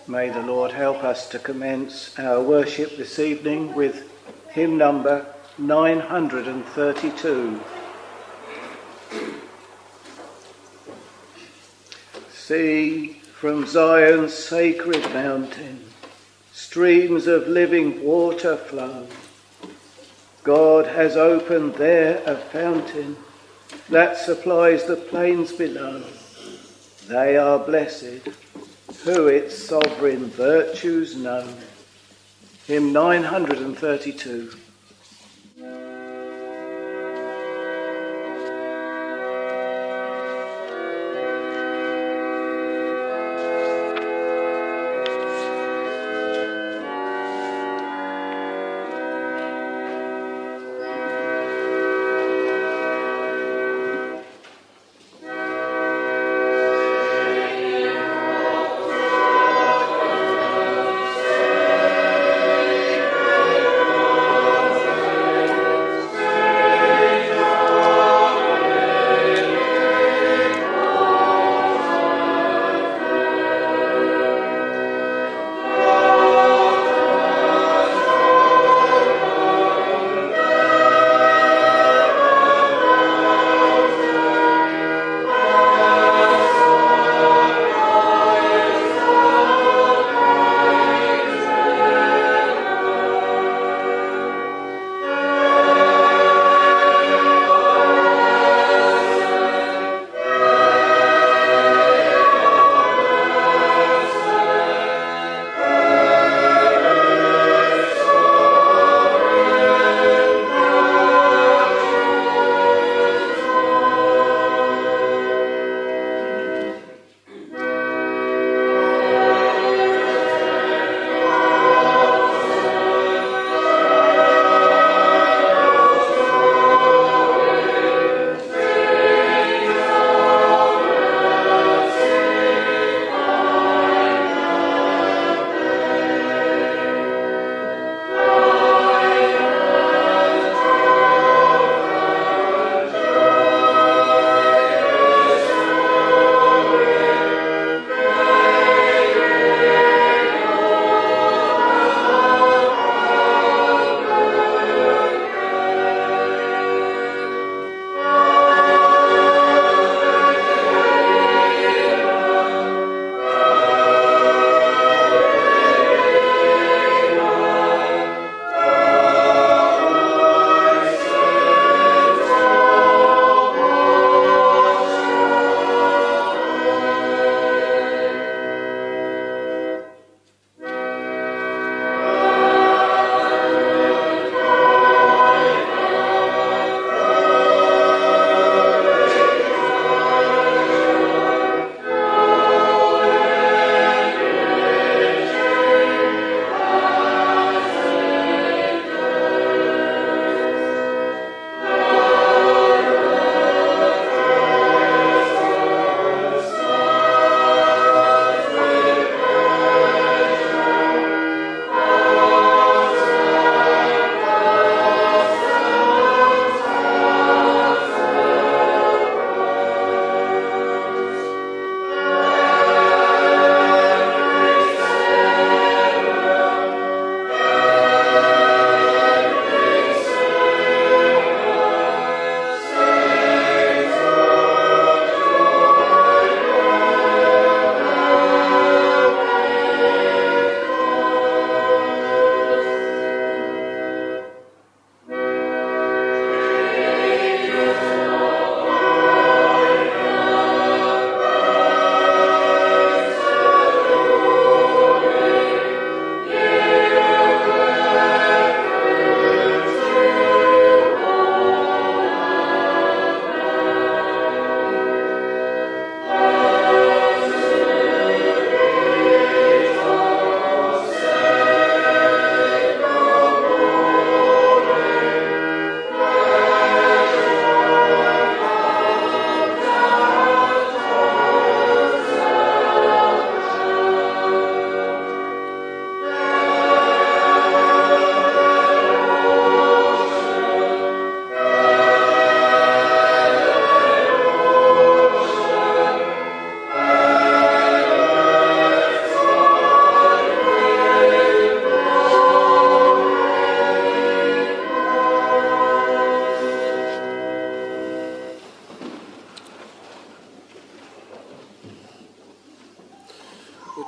May the Lord help us to commence our worship this evening with hymn number 932. See, from Zion's sacred mountain, streams of living water flow. God has opened there a fountain that supplies the plains below. They are blessed who its sovereign virtues know. Hymn 932.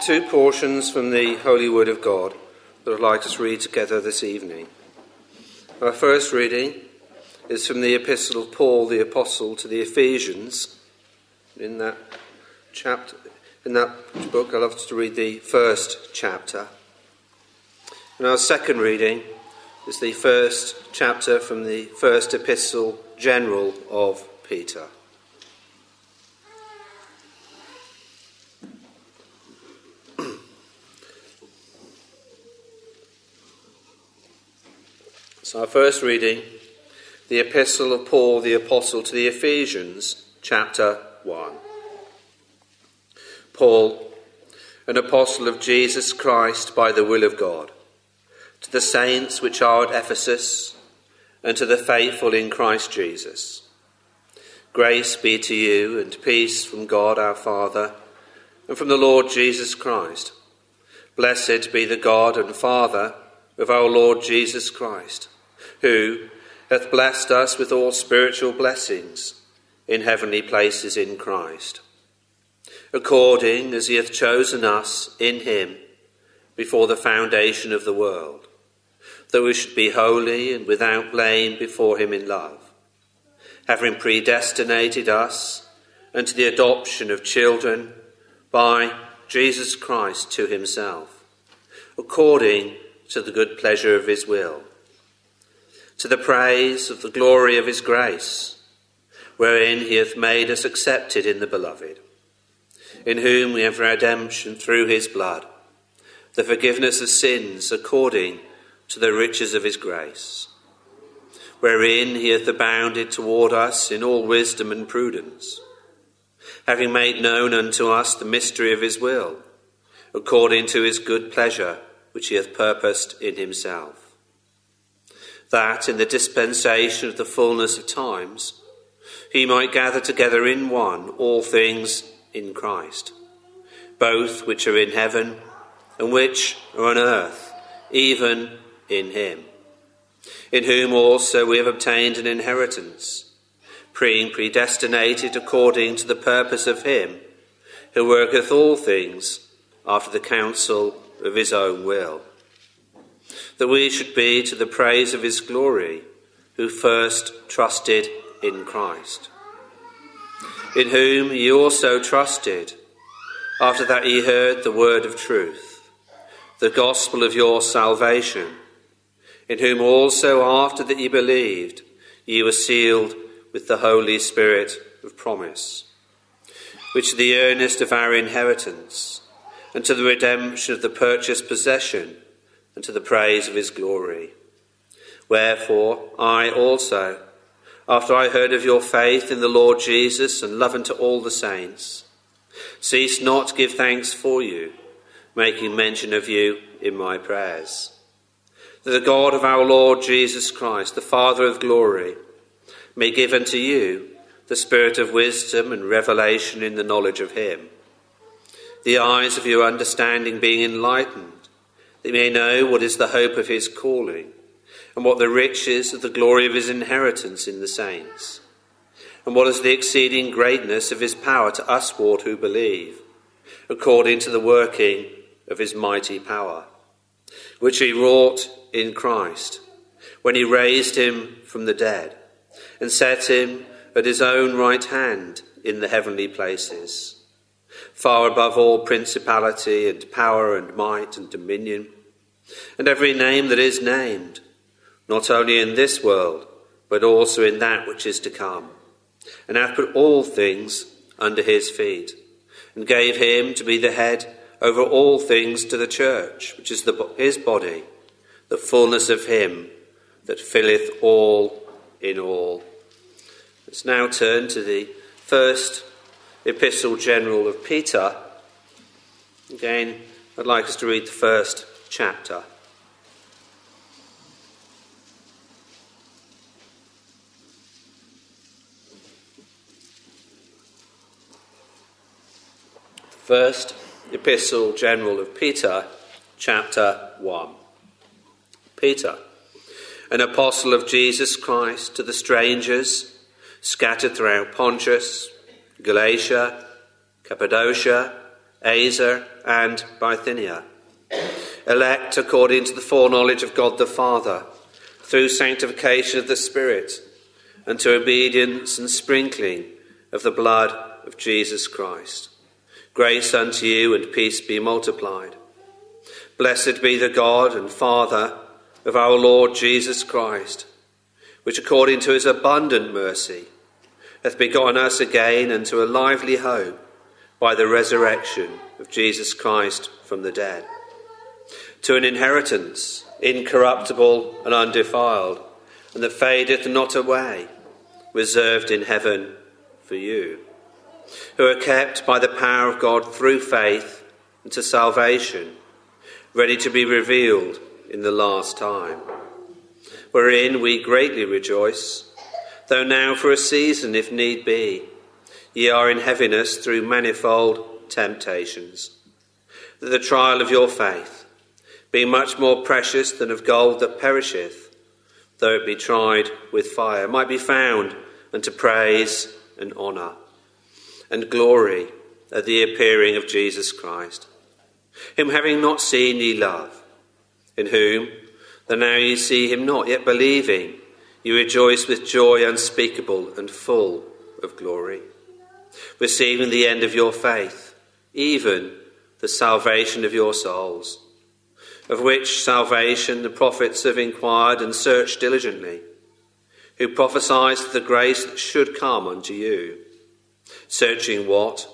Two portions from the Holy Word of God that I'd like us to read together this evening. Our first reading is from the Epistle of Paul the Apostle to the Ephesians. In that book, I'd love to read the first chapter. And our second reading is the first chapter from the first Epistle General of Peter. So our first reading, the Epistle of Paul the Apostle to the Ephesians, chapter 1. Paul, an apostle of Jesus Christ by the will of God, to the saints which are at Ephesus, and to the faithful in Christ Jesus. Grace be to you and peace from God our Father and from the Lord Jesus Christ. Blessed be the God and Father of our Lord Jesus Christ, who hath blessed us with all spiritual blessings in heavenly places in Christ, according as he hath chosen us in him before the foundation of the world, that we should be holy and without blame before him in love, having predestinated us unto the adoption of children by Jesus Christ to himself, according to the good pleasure of his will, to the praise of the glory of his grace, wherein he hath made us accepted in the beloved, in whom we have redemption through his blood, the forgiveness of sins according to the riches of his grace, wherein he hath abounded toward us in all wisdom and prudence, having made known unto us the mystery of his will, according to his good pleasure which he hath purposed in himself, that in the dispensation of the fullness of times he might gather together in one all things in Christ, both which are in heaven and which are on earth, even in him, in whom also we have obtained an inheritance, being predestinated according to the purpose of him who worketh all things after the counsel of his own will, that we should be to the praise of his glory, who first trusted in Christ, in whom ye also trusted, after that ye heard the word of truth, the gospel of your salvation, in whom also after that ye believed, ye were sealed with the Holy Spirit of promise, which is the earnest of our inheritance, and to the redemption of the purchased possession, and to the praise of his glory. Wherefore I also, after I heard of your faith in the Lord Jesus and love unto all the saints, cease not to give thanks for you, making mention of you in my prayers, that the God of our Lord Jesus Christ, the Father of glory, may give unto you the spirit of wisdom and revelation in the knowledge of him, the eyes of your understanding being enlightened, that you may know what is the hope of his calling, and what the riches of the glory of his inheritance in the saints, and what is the exceeding greatness of his power to usward who believe, according to the working of his mighty power, which he wrought in Christ, when he raised him from the dead, and set him at his own right hand in the heavenly places, far above all principality and power and might and dominion, and every name that is named, not only in this world, but also in that which is to come, and hath put all things under his feet, and gave him to be the head over all things to the church, which is his body, the fullness of him that filleth all in all. Let's now turn to the first Epistle General of Peter. Again, I'd like us to read the first chapter. First Epistle General of Peter, chapter 1. Peter, an apostle of Jesus Christ, to the strangers scattered throughout Pontus, Galatia, Cappadocia, Azer, and Bithynia, elect according to the foreknowledge of God the Father, through sanctification of the Spirit, and to obedience and sprinkling of the blood of Jesus Christ. Grace unto you and peace be multiplied. Blessed be the God and Father of our Lord Jesus Christ, which according to his abundant mercy hath begotten us again unto a lively hope by the resurrection of Jesus Christ from the dead, to an inheritance incorruptible and undefiled, and that fadeth not away, reserved in heaven for you, who are kept by the power of God through faith unto salvation, ready to be revealed in the last time, wherein we greatly rejoice, though now for a season, if need be, ye are in heaviness through manifold temptations, that the trial of your faith, being much more precious than of gold that perisheth, though it be tried with fire, might be found unto praise and honour and glory at the appearing of Jesus Christ, whom having not seen ye love, in whom, though now ye see him not, yet believing, you rejoice with joy unspeakable and full of glory, receiving the end of your faith, even the salvation of your souls, of which salvation the prophets have inquired and searched diligently, who prophesied the grace that should come unto you, searching what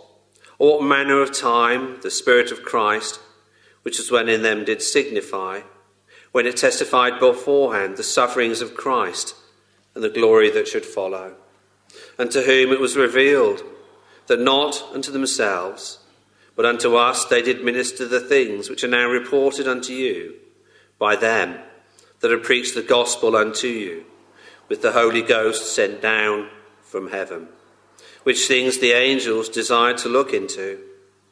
manner of time the Spirit of Christ, which was when in them did signify, when it testified beforehand the sufferings of Christ and the glory that should follow, and to whom it was revealed that not unto themselves, but unto us they did minister the things which are now reported unto you by them that have preached the gospel unto you, with the Holy Ghost sent down from heaven, which things the angels desired to look into.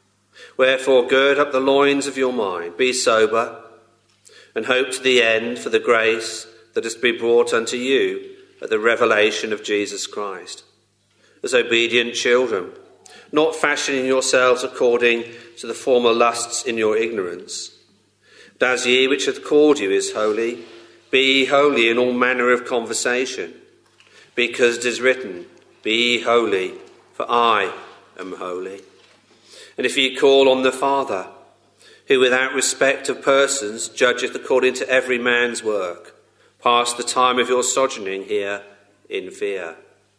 Wherefore gird up the loins of your mind, be sober, and hope to the end for the grace that is to be brought unto you at the revelation of Jesus Christ, as obedient children, not fashioning yourselves according to the former lusts in your ignorance. But as ye which hath called you is holy, be ye holy in all manner of conversation, because it is written, be ye holy, for I am holy. And if ye call on the Father, who without respect of persons judgeth according to every man's work, pass the time of your sojourning here in fear.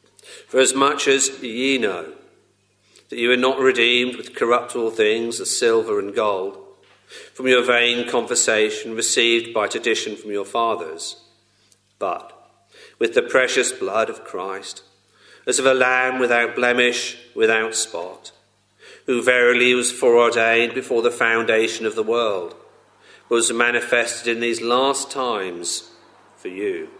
For as much as ye know that you are not redeemed with corruptible things as silver and gold, from your vain conversation received by tradition from your fathers, but with the precious blood of Christ, as of a lamb without blemish, without spot, who verily was foreordained before the foundation of the world, was manifested in these last times for you,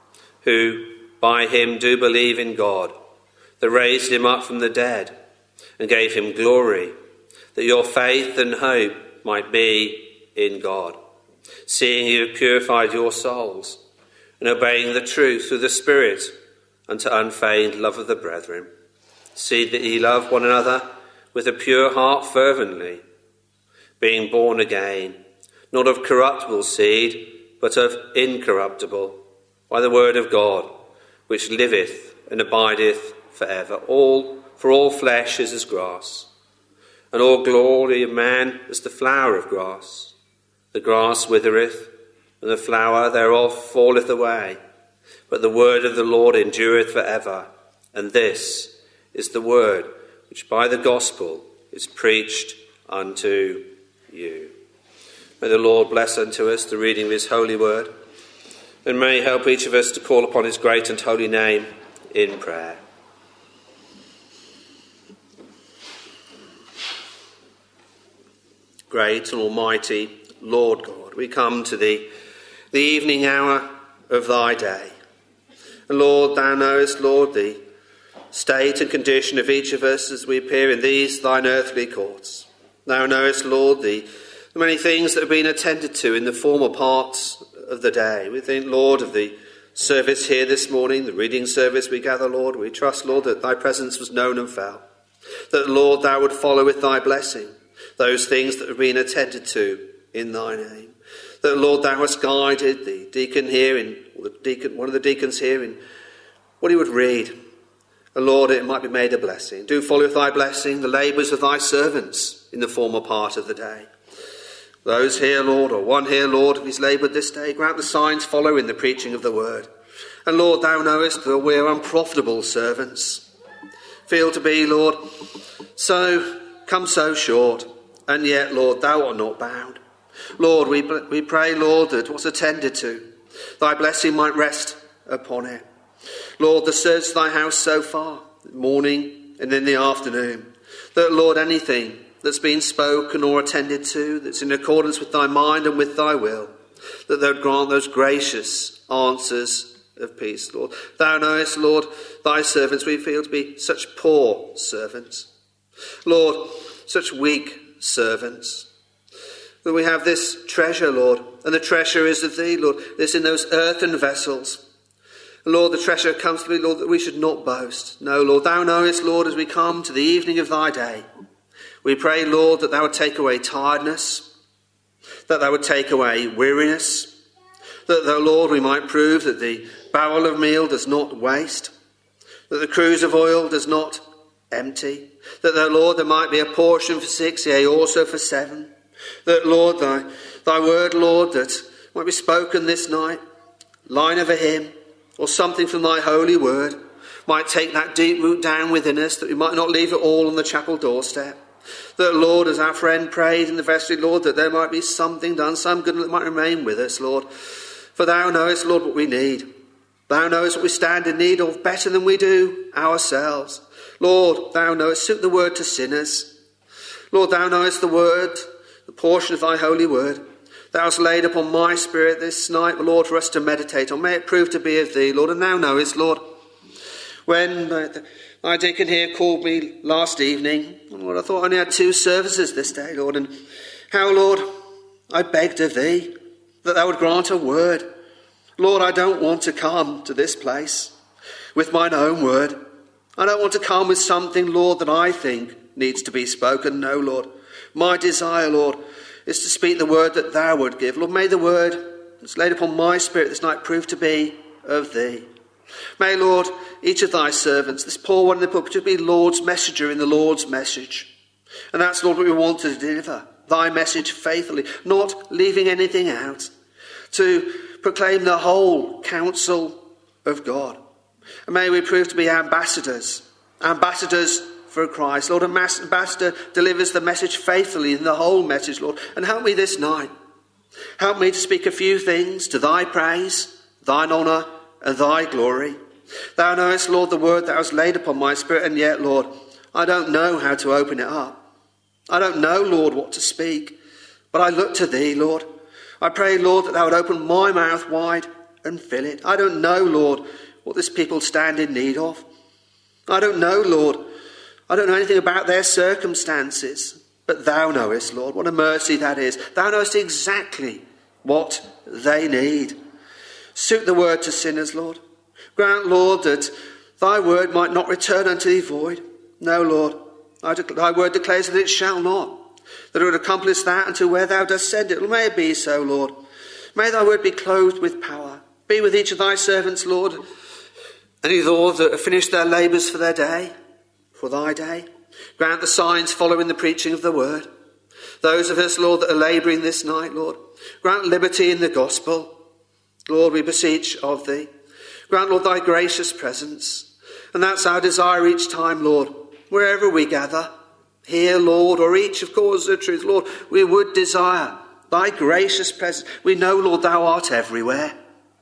who by him do believe in God, that raised him up from the dead, and gave him glory, that your faith and hope might be in God, seeing you have purified your souls, and obeying the truth through the Spirit unto unfeigned love of the brethren. See that ye love one another with a pure heart fervently, being born again, not of corruptible seed, but of incorruptible, by the word of God, which liveth and abideth for ever. For all flesh is as grass, and all glory of man as the flower of grass. The grass withereth, and the flower thereof falleth away, but the word of the Lord endureth for ever. And this is the word which by the gospel is preached unto you. May the Lord bless unto us the reading of his holy word, and may he help each of us to call upon his great and holy name in prayer. Great and almighty Lord God, we come to thee, the evening hour of thy day. And Lord, thou knowest, Lord, the state and condition of each of us as we appear in these thine earthly courts. Thou knowest, Lord, the many things that have been attended to in the former parts of the day. We think, Lord, of the service here this morning, the reading service we gather, Lord. We trust, Lord, that thy presence was known and felt. That, Lord, thou would follow with thy blessing. those things that have been attended to in thy name. That, Lord, thou hast guided the deacon here, one of the deacons here, in what he would read. And Lord, it might be made a blessing. Do follow with thy blessing the labours of thy servants in the former part of the day. Those here, Lord, or one here, Lord, who is laboured this day, grant the signs follow in the preaching of the word. And Lord, thou knowest that we are unprofitable servants. Feel to be, Lord, come so short, and yet, Lord, thou art not bound. Lord, we pray, Lord, that what's attended to, thy blessing might rest upon it. Lord, the service of thy house so far, morning and in the afternoon, that, Lord, anything that's been spoken or attended to that's in accordance with thy mind and with thy will, that thou would grant those gracious answers of peace, Lord. Thou knowest, Lord, thy servants we feel to be such poor servants. Lord, such weak servants. That we have this treasure, Lord, and the treasure is of thee, Lord. It's in those earthen vessels. Lord, the treasure comes to me, Lord, that we should not boast. No, Lord, thou knowest, Lord, as we come to the evening of thy day, we pray, Lord, that thou would take away tiredness, that thou would take away weariness, that thou, Lord, we might prove that the barrel of meal does not waste, that the cruse of oil does not empty, that thou, Lord, there might be a portion for 6, yea, also for 7, that, Lord, thy word, Lord, that might be spoken this night, line of a hymn, or something from thy holy word, might take that deep root down within us, that we might not leave it all on the chapel doorstep. That, Lord, as our friend prayed in the vestry, Lord, that there might be something done, some good that might remain with us, Lord. For thou knowest, Lord, what we need. Thou knowest what we stand in need of better than we do ourselves. Lord, thou knowest, suit the word to sinners. Lord, thou knowest the word, the portion of thy holy word. Thou hast laid upon my spirit this night, Lord, for us to meditate on. May it prove to be of thee, Lord. And thou knowest, Lord, when my deacon here called me last evening, Lord, I thought I only had 2 services this day, Lord, and how, Lord, I begged of thee that thou would grant a word. Lord, I don't want to come to this place with mine own word. I don't want to come with something, Lord, that I think needs to be spoken. No, Lord. My desire, Lord, is to speak the word that thou would give. Lord, may the word that's laid upon my spirit this night prove to be of thee. May, Lord, each of thy servants, this poor one in the pulpit, to be Lord's messenger in the Lord's message. And that's, Lord, what we want to deliver. Thy message faithfully, not leaving anything out. To proclaim the whole counsel of God. And may we prove to be ambassadors for Christ. Lord, an ambassador delivers the message faithfully in the whole message, Lord. And help me this night. Help me to speak a few things to thy praise, thine honour, and thy glory. Thou knowest, Lord, the word that was laid upon my spirit, and yet, Lord, I don't know how to open it up. I don't know, Lord, what to speak. But I look to thee, Lord. I pray, Lord, that thou would open my mouth wide and fill it. I don't know, Lord, what this people stand in need of. I don't know, Lord. I don't know anything about their circumstances. But thou knowest, Lord, what a mercy that is. Thou knowest exactly what they need. Suit the word to sinners, Lord. Grant, Lord, that thy word might not return unto thee void. No, Lord, thy word declares that it shall not. That it would accomplish that unto where thou dost send it. May it be so, Lord. May thy word be clothed with power. Be with each of thy servants, Lord. Any, Lord, that have finished their labours for their day, for thy day. Grant the signs following the preaching of the word. Those of us, Lord, that are labouring this night, Lord. Grant liberty in the gospel. Lord, we beseech of thee. Grant, Lord, thy gracious presence. And that's our desire each time, Lord, wherever we gather. Here, Lord, or each, of course, the truth, Lord, we would desire thy gracious presence. We know, Lord, thou art everywhere.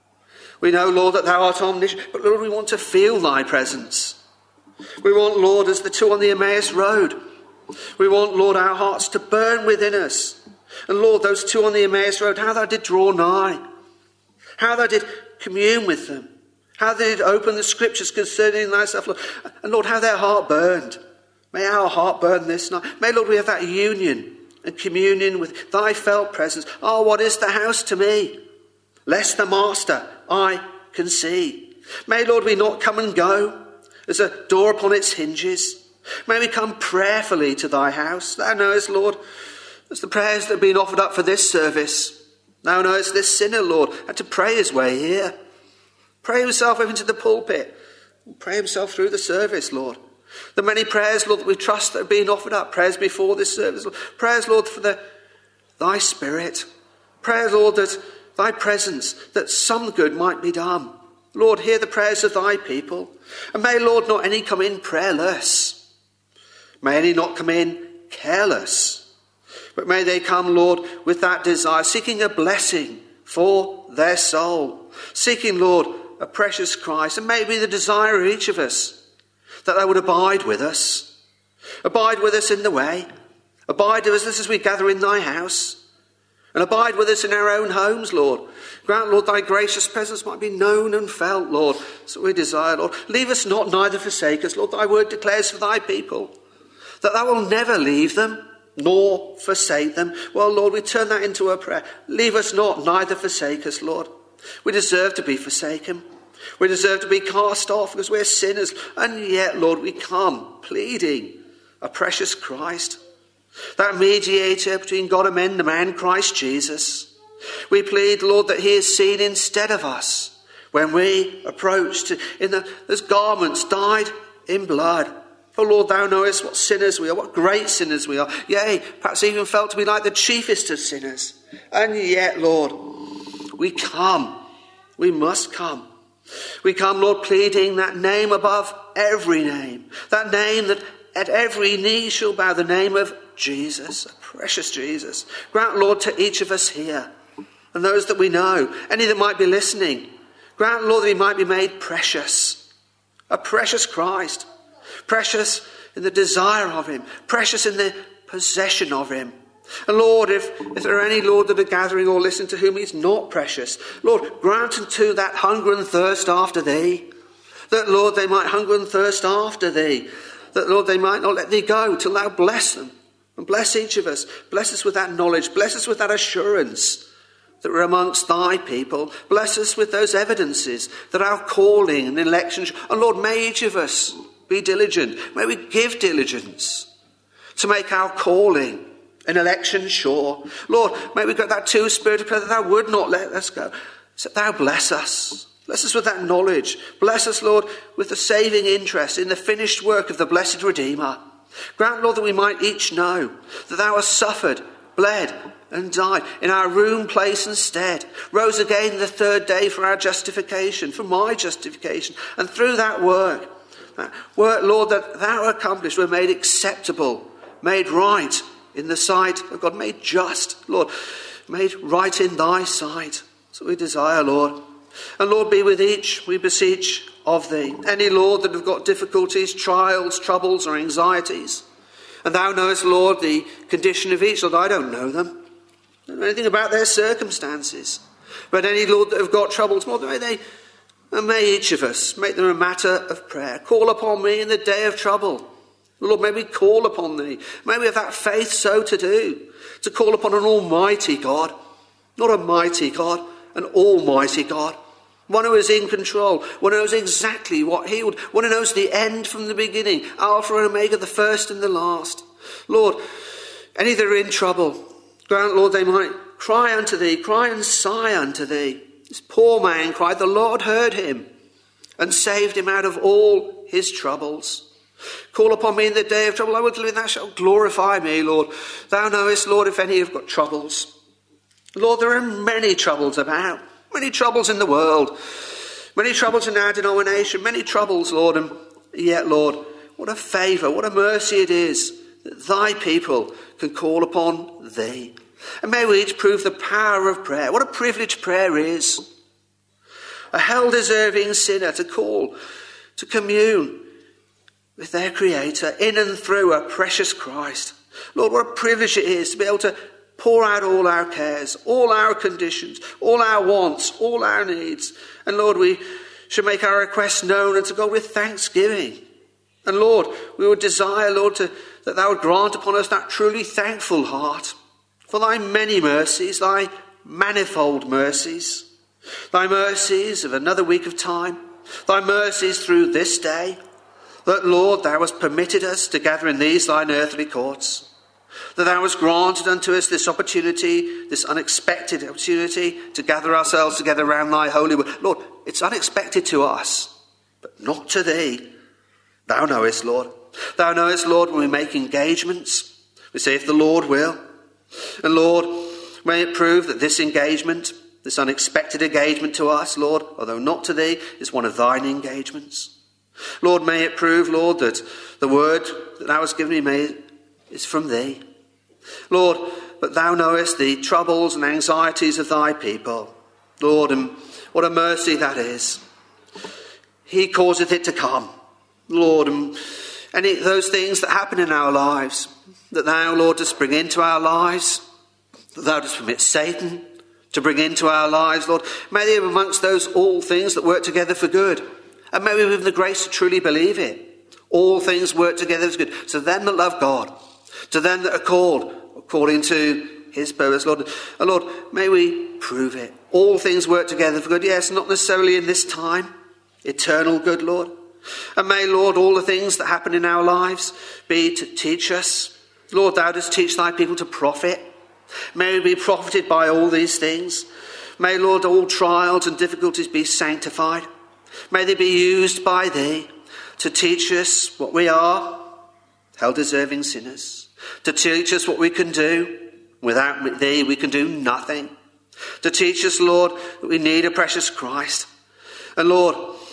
We know, Lord, that thou art omniscient. But, Lord, we want to feel thy presence. We want, Lord, as the 2 on the Emmaus road. We want, Lord, our hearts to burn within us. And, Lord, those 2 on the Emmaus road, how thou did draw nigh. How thou did commune with them. How they did open the scriptures concerning thyself, Lord. And, Lord, how their heart burned. May our heart burn this night. May, Lord, we have that union and communion with thy felt presence. Oh, what is the house to me? Less the master I can see. May, Lord, we not come and go as a door upon its hinges. May we come prayerfully to thy house. Thou knowest, Lord, as the prayers that have been offered up for this service. Thou knowest this sinner, Lord, had to pray his way here. Pray himself over into the pulpit. Pray himself through the service, Lord. The many prayers, Lord, that we trust that are being offered up. Prayers before this service. Lord. Prayers, Lord, for thy spirit. Prayers, Lord, that thy presence, that some good might be done. Lord, hear the prayers of thy people. And may, Lord, not any come in prayerless. May any not come in careless. But may they come, Lord, with that desire, seeking a blessing for their soul. Seeking, Lord, a precious Christ. And may it be the desire of each of us that thou would abide with us. Abide with us in the way. Abide with us as we gather in thy house. And abide with us in our own homes, Lord. Grant, Lord, thy gracious presence might be known and felt, Lord. So we desire, Lord. Leave us not, neither forsake us. Lord, thy word declares for thy people that thou wilt never leave them, nor forsake them. Well, Lord, we turn that into a prayer. Leave us not, neither forsake us, Lord. We deserve to be forsaken. We deserve to be cast off because we're sinners. And yet, Lord, we come pleading a precious Christ, that mediator between God and men, the man Christ Jesus. We plead, Lord, that he is seen instead of us when we approach those garments dyed in blood. Oh, Lord, thou knowest what sinners we are, what great sinners we are. Yea, perhaps even felt to be like the chiefest of sinners. And yet, Lord, we come. We must come. We come, Lord, pleading that name above every name. That name that at every knee shall bow, the name of Jesus, precious Jesus. Grant, Lord, to each of us here and those that we know, any that might be listening, grant, Lord, that he might be made precious. A precious Christ. Precious in the desire of him. Precious in the possession of him. And Lord, if there are any, Lord, that are gathering or listening to whom he's not precious, Lord, grant unto that hunger and thirst after thee. That, Lord, they might hunger and thirst after thee. That, Lord, they might not let thee go till thou bless them. And bless each of us. Bless us with that knowledge. Bless us with that assurance that we're amongst thy people. Bless us with those evidences that our calling and election. And Lord, may each of us be diligent. May we give diligence to make our calling and election sure. Lord, may we get that too spirit of prayer that thou would not let us go. So thou bless us. Bless us with that knowledge. Bless us, Lord, with the saving interest in the finished work of the blessed Redeemer. Grant, Lord, that we might each know that thou hast suffered, bled, and died in our room, place, and stead. Rose again the third day for our justification, for my justification. And through that work, Lord, that thou accomplished, were made acceptable, made right in the sight of God, made just, Lord, made right in thy sight. So we desire, Lord. And Lord, be with each, we beseech, of thee. Any, Lord, that have got difficulties, trials, troubles, or anxieties. And thou knowest, Lord, the condition of each. Lord, I don't know them. I don't know anything about their circumstances. But any, Lord, that have got troubles, Lord, may each of us make them a matter of prayer. Call upon me in the day of trouble. Lord, may we call upon thee. May we have that faith so to do. To call upon an almighty God. Not a mighty God, an almighty God. One who is in control. One who knows exactly what he would. One who knows the end from the beginning. Alpha and Omega, the first and the last. Lord, any that are in trouble, grant, Lord, they might cry unto thee, cry and sigh unto thee. This poor man cried, the Lord heard him and saved him out of all his troubles. Call upon me in the day of trouble. I will deliver thou shalt glorify me, Lord. Thou knowest, Lord, if any have got troubles. Lord, there are many troubles about. Many troubles in the world. Many troubles in our denomination. Many troubles, Lord. And yet, Lord, what a favour, what a mercy it is that thy people can call upon thee. And may we each prove the power of prayer. What a privilege prayer is. A hell-deserving sinner to call, to commune with their Creator in and through a precious Christ. Lord, what a privilege it is to be able to pour out all our cares, all our conditions, all our wants, all our needs. And Lord, we should make our requests known unto God with thanksgiving. And Lord, we would desire, Lord, that thou would grant upon us that truly thankful heart for thy many mercies, thy manifold mercies, thy mercies of another week of time, thy mercies through this day, That, Lord, thou hast permitted us to gather in these thine earthly courts, that thou hast granted unto us this opportunity, this unexpected opportunity to gather ourselves together around thy holy word. Lord, it's unexpected to us, but not to thee. Thou knowest, Lord. Thou knowest, Lord, when we make engagements, we say, if the Lord will. And Lord, may it prove that this engagement, this unexpected engagement to us, Lord, although not to thee, is one of thine engagements. Lord, may it prove, Lord, that the word that thou hast given me is from thee. Lord, but thou knowest the troubles and anxieties of thy people. Lord, and what a mercy that is. He causeth it to come. Lord, and those things that happen in our lives, that thou, Lord, dost bring into our lives, that thou dost permit Satan to bring into our lives, Lord, may they be amongst those all things that work together for good. And may we have the grace to truly believe it. All things work together for good. To them that love God, to them that are called according to his purpose, Lord. And Lord, may we prove it. All things work together for good. Yes, not necessarily in this time. Eternal good, Lord. And may, Lord, all the things that happen in our lives be to teach us. Lord, thou dost teach thy people to profit. May we be profited by all these things. May, Lord, all trials and difficulties be sanctified. May they be used by thee to teach us what we are, hell-deserving sinners. To teach us what we can do. Without thee, we can do nothing. To teach us, Lord, that we need a precious Christ. And Lord,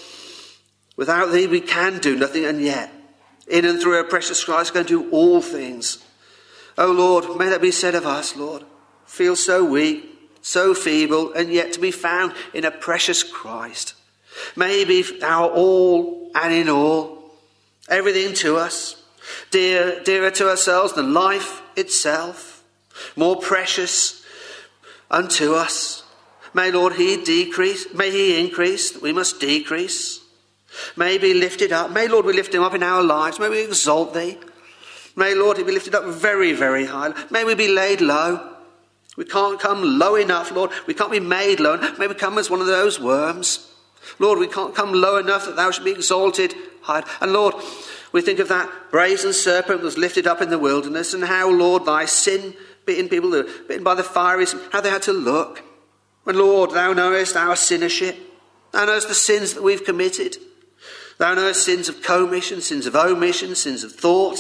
without thee, we can do nothing, and yet, in and through a precious Christ, we can do all things. Oh Lord, may that be said of us, Lord. Feel so weak, so feeble, and yet to be found in a precious Christ. May he be our all and in all, everything to us, dearer to ourselves than life itself, more precious unto us. May, Lord, he decrease, may he increase, that we must decrease. May he be lifted up. May, Lord, we lift him up in our lives. May we exalt thee. May, Lord, he be lifted up very, very high. May we be laid low. We can't come low enough, Lord. We can't be made low. May we come as one of those worms. Lord, we can't come low enough that thou should be exalted high. And Lord, we think of that brazen serpent that was lifted up in the wilderness, and how, Lord, thy sin-bitten people, bitten by the fiery, how they had to look. And Lord, thou knowest our sinnership. Thou knowest the sins that we've committed. Thou knowest sins of commission, sins of omission, sins of thought.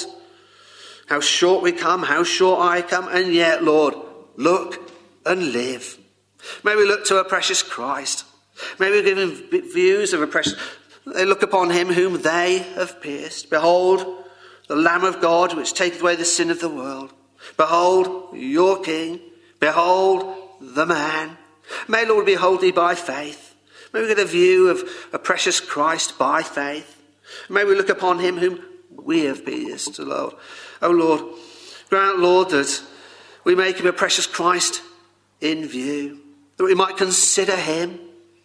How short we come, how short I come, and yet, Lord, look and live. May we look to a precious Christ. May we give him views of a precious... They look upon him whom they have pierced. Behold, the Lamb of God, which taketh away the sin of the world. Behold, your King. Behold, the man. May, Lord, behold thee by faith. May we get a view of a precious Christ by faith. May we look upon him whom we have pierced, Lord. Oh, Lord, grant, Lord, that we make him a precious Christ in view, that we might consider him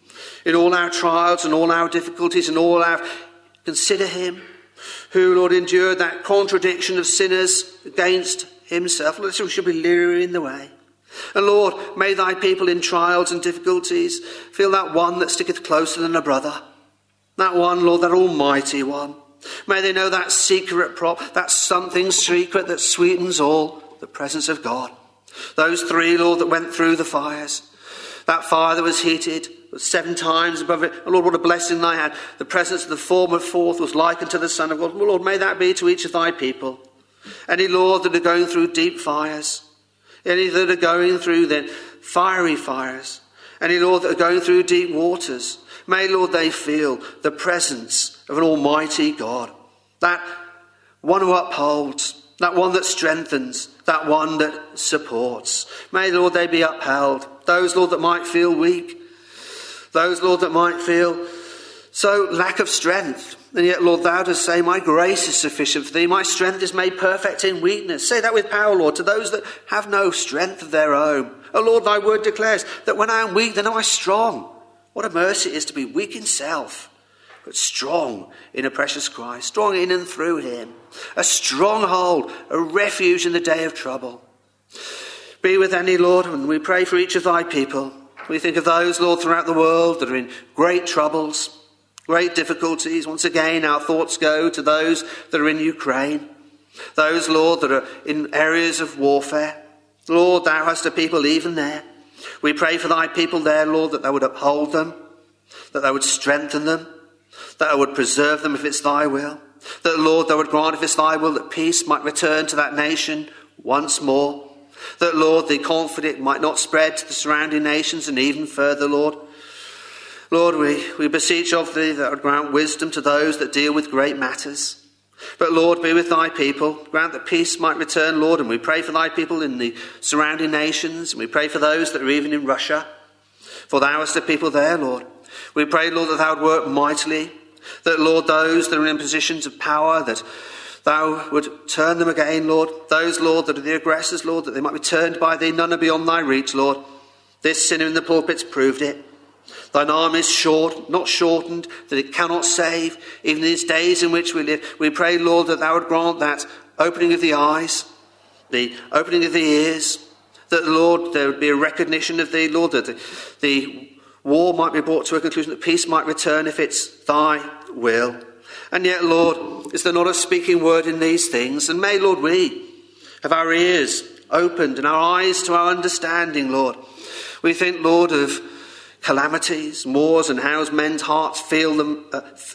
in all our trials and all our difficulties and all our... Consider him who, Lord, endured that contradiction of sinners against himself. Lord, so we should be leering the way. And Lord, may thy people in trials and difficulties feel that one that sticketh closer than a brother. That one, Lord, that almighty one. May they know that secret prop, that something secret that sweetens all, the presence of God. Those three, Lord, that went through the fires. That fire that was heated was 7 times above it. Oh, Lord, what a blessing thy had. The presence of the former fourth was likened to the Son of God. Well, Lord, may that be to each of thy people. Any, Lord, that are going through deep fires. Any that are going through then fiery fires. Any, Lord, that are going through deep waters. May, Lord, they feel the presence of an almighty God. That one who upholds. That one that strengthens. That one that supports. May, Lord, they be upheld. Those, Lord, that might feel weak. Those, Lord, that might feel so lack of strength. And yet, Lord, thou dost say, my grace is sufficient for thee. My strength is made perfect in weakness. Say that with power, Lord, to those that have no strength of their own. Oh, Lord, thy word declares that when I am weak, then am I strong. What a mercy it is to be weak in self, but strong in a precious Christ, strong in and through him. A stronghold, a refuge in the day of trouble. Be with any, Lord, and we pray for each of thy people. We think of those, Lord, throughout the world that are in great troubles. Great difficulties. Once again, our thoughts go to those that are in Ukraine. Those, Lord, that are in areas of warfare. Lord, thou hast a people even there. We pray for thy people there, Lord, that thou would uphold them, that thou would strengthen them, that thou would preserve them if it's thy will. That, Lord, thou would grant, if it's thy will, that peace might return to that nation once more. That, Lord, the conflict might not spread to the surrounding nations and even further, Lord. Lord, we beseech of thee that thou would grant wisdom to those that deal with great matters. But, Lord, be with thy people. Grant that peace might return, Lord. And we pray for thy people in the surrounding nations. And we pray for those that are even in Russia. For thou hast a people there, Lord. We pray, Lord, that thou would work mightily. That, Lord, those that are in positions of power, that thou would turn them again, Lord. Those, Lord, that are the aggressors, Lord, that they might be turned by thee. None are beyond thy reach, Lord. This sinner in the pulpit's proved it. Thine arm is short, not shortened, that it cannot save, even in these days in which we live. We pray, Lord, that thou would grant that opening of the eyes, the opening of the ears, that, Lord, there would be a recognition of thee, Lord, that the war might be brought to a conclusion, that peace might return if it's thy will. And yet, Lord, is there not a speaking word in these things? And may, Lord, we have our ears opened and our eyes to our understanding, Lord. We think, Lord, of calamities, wars, and how men's hearts fail them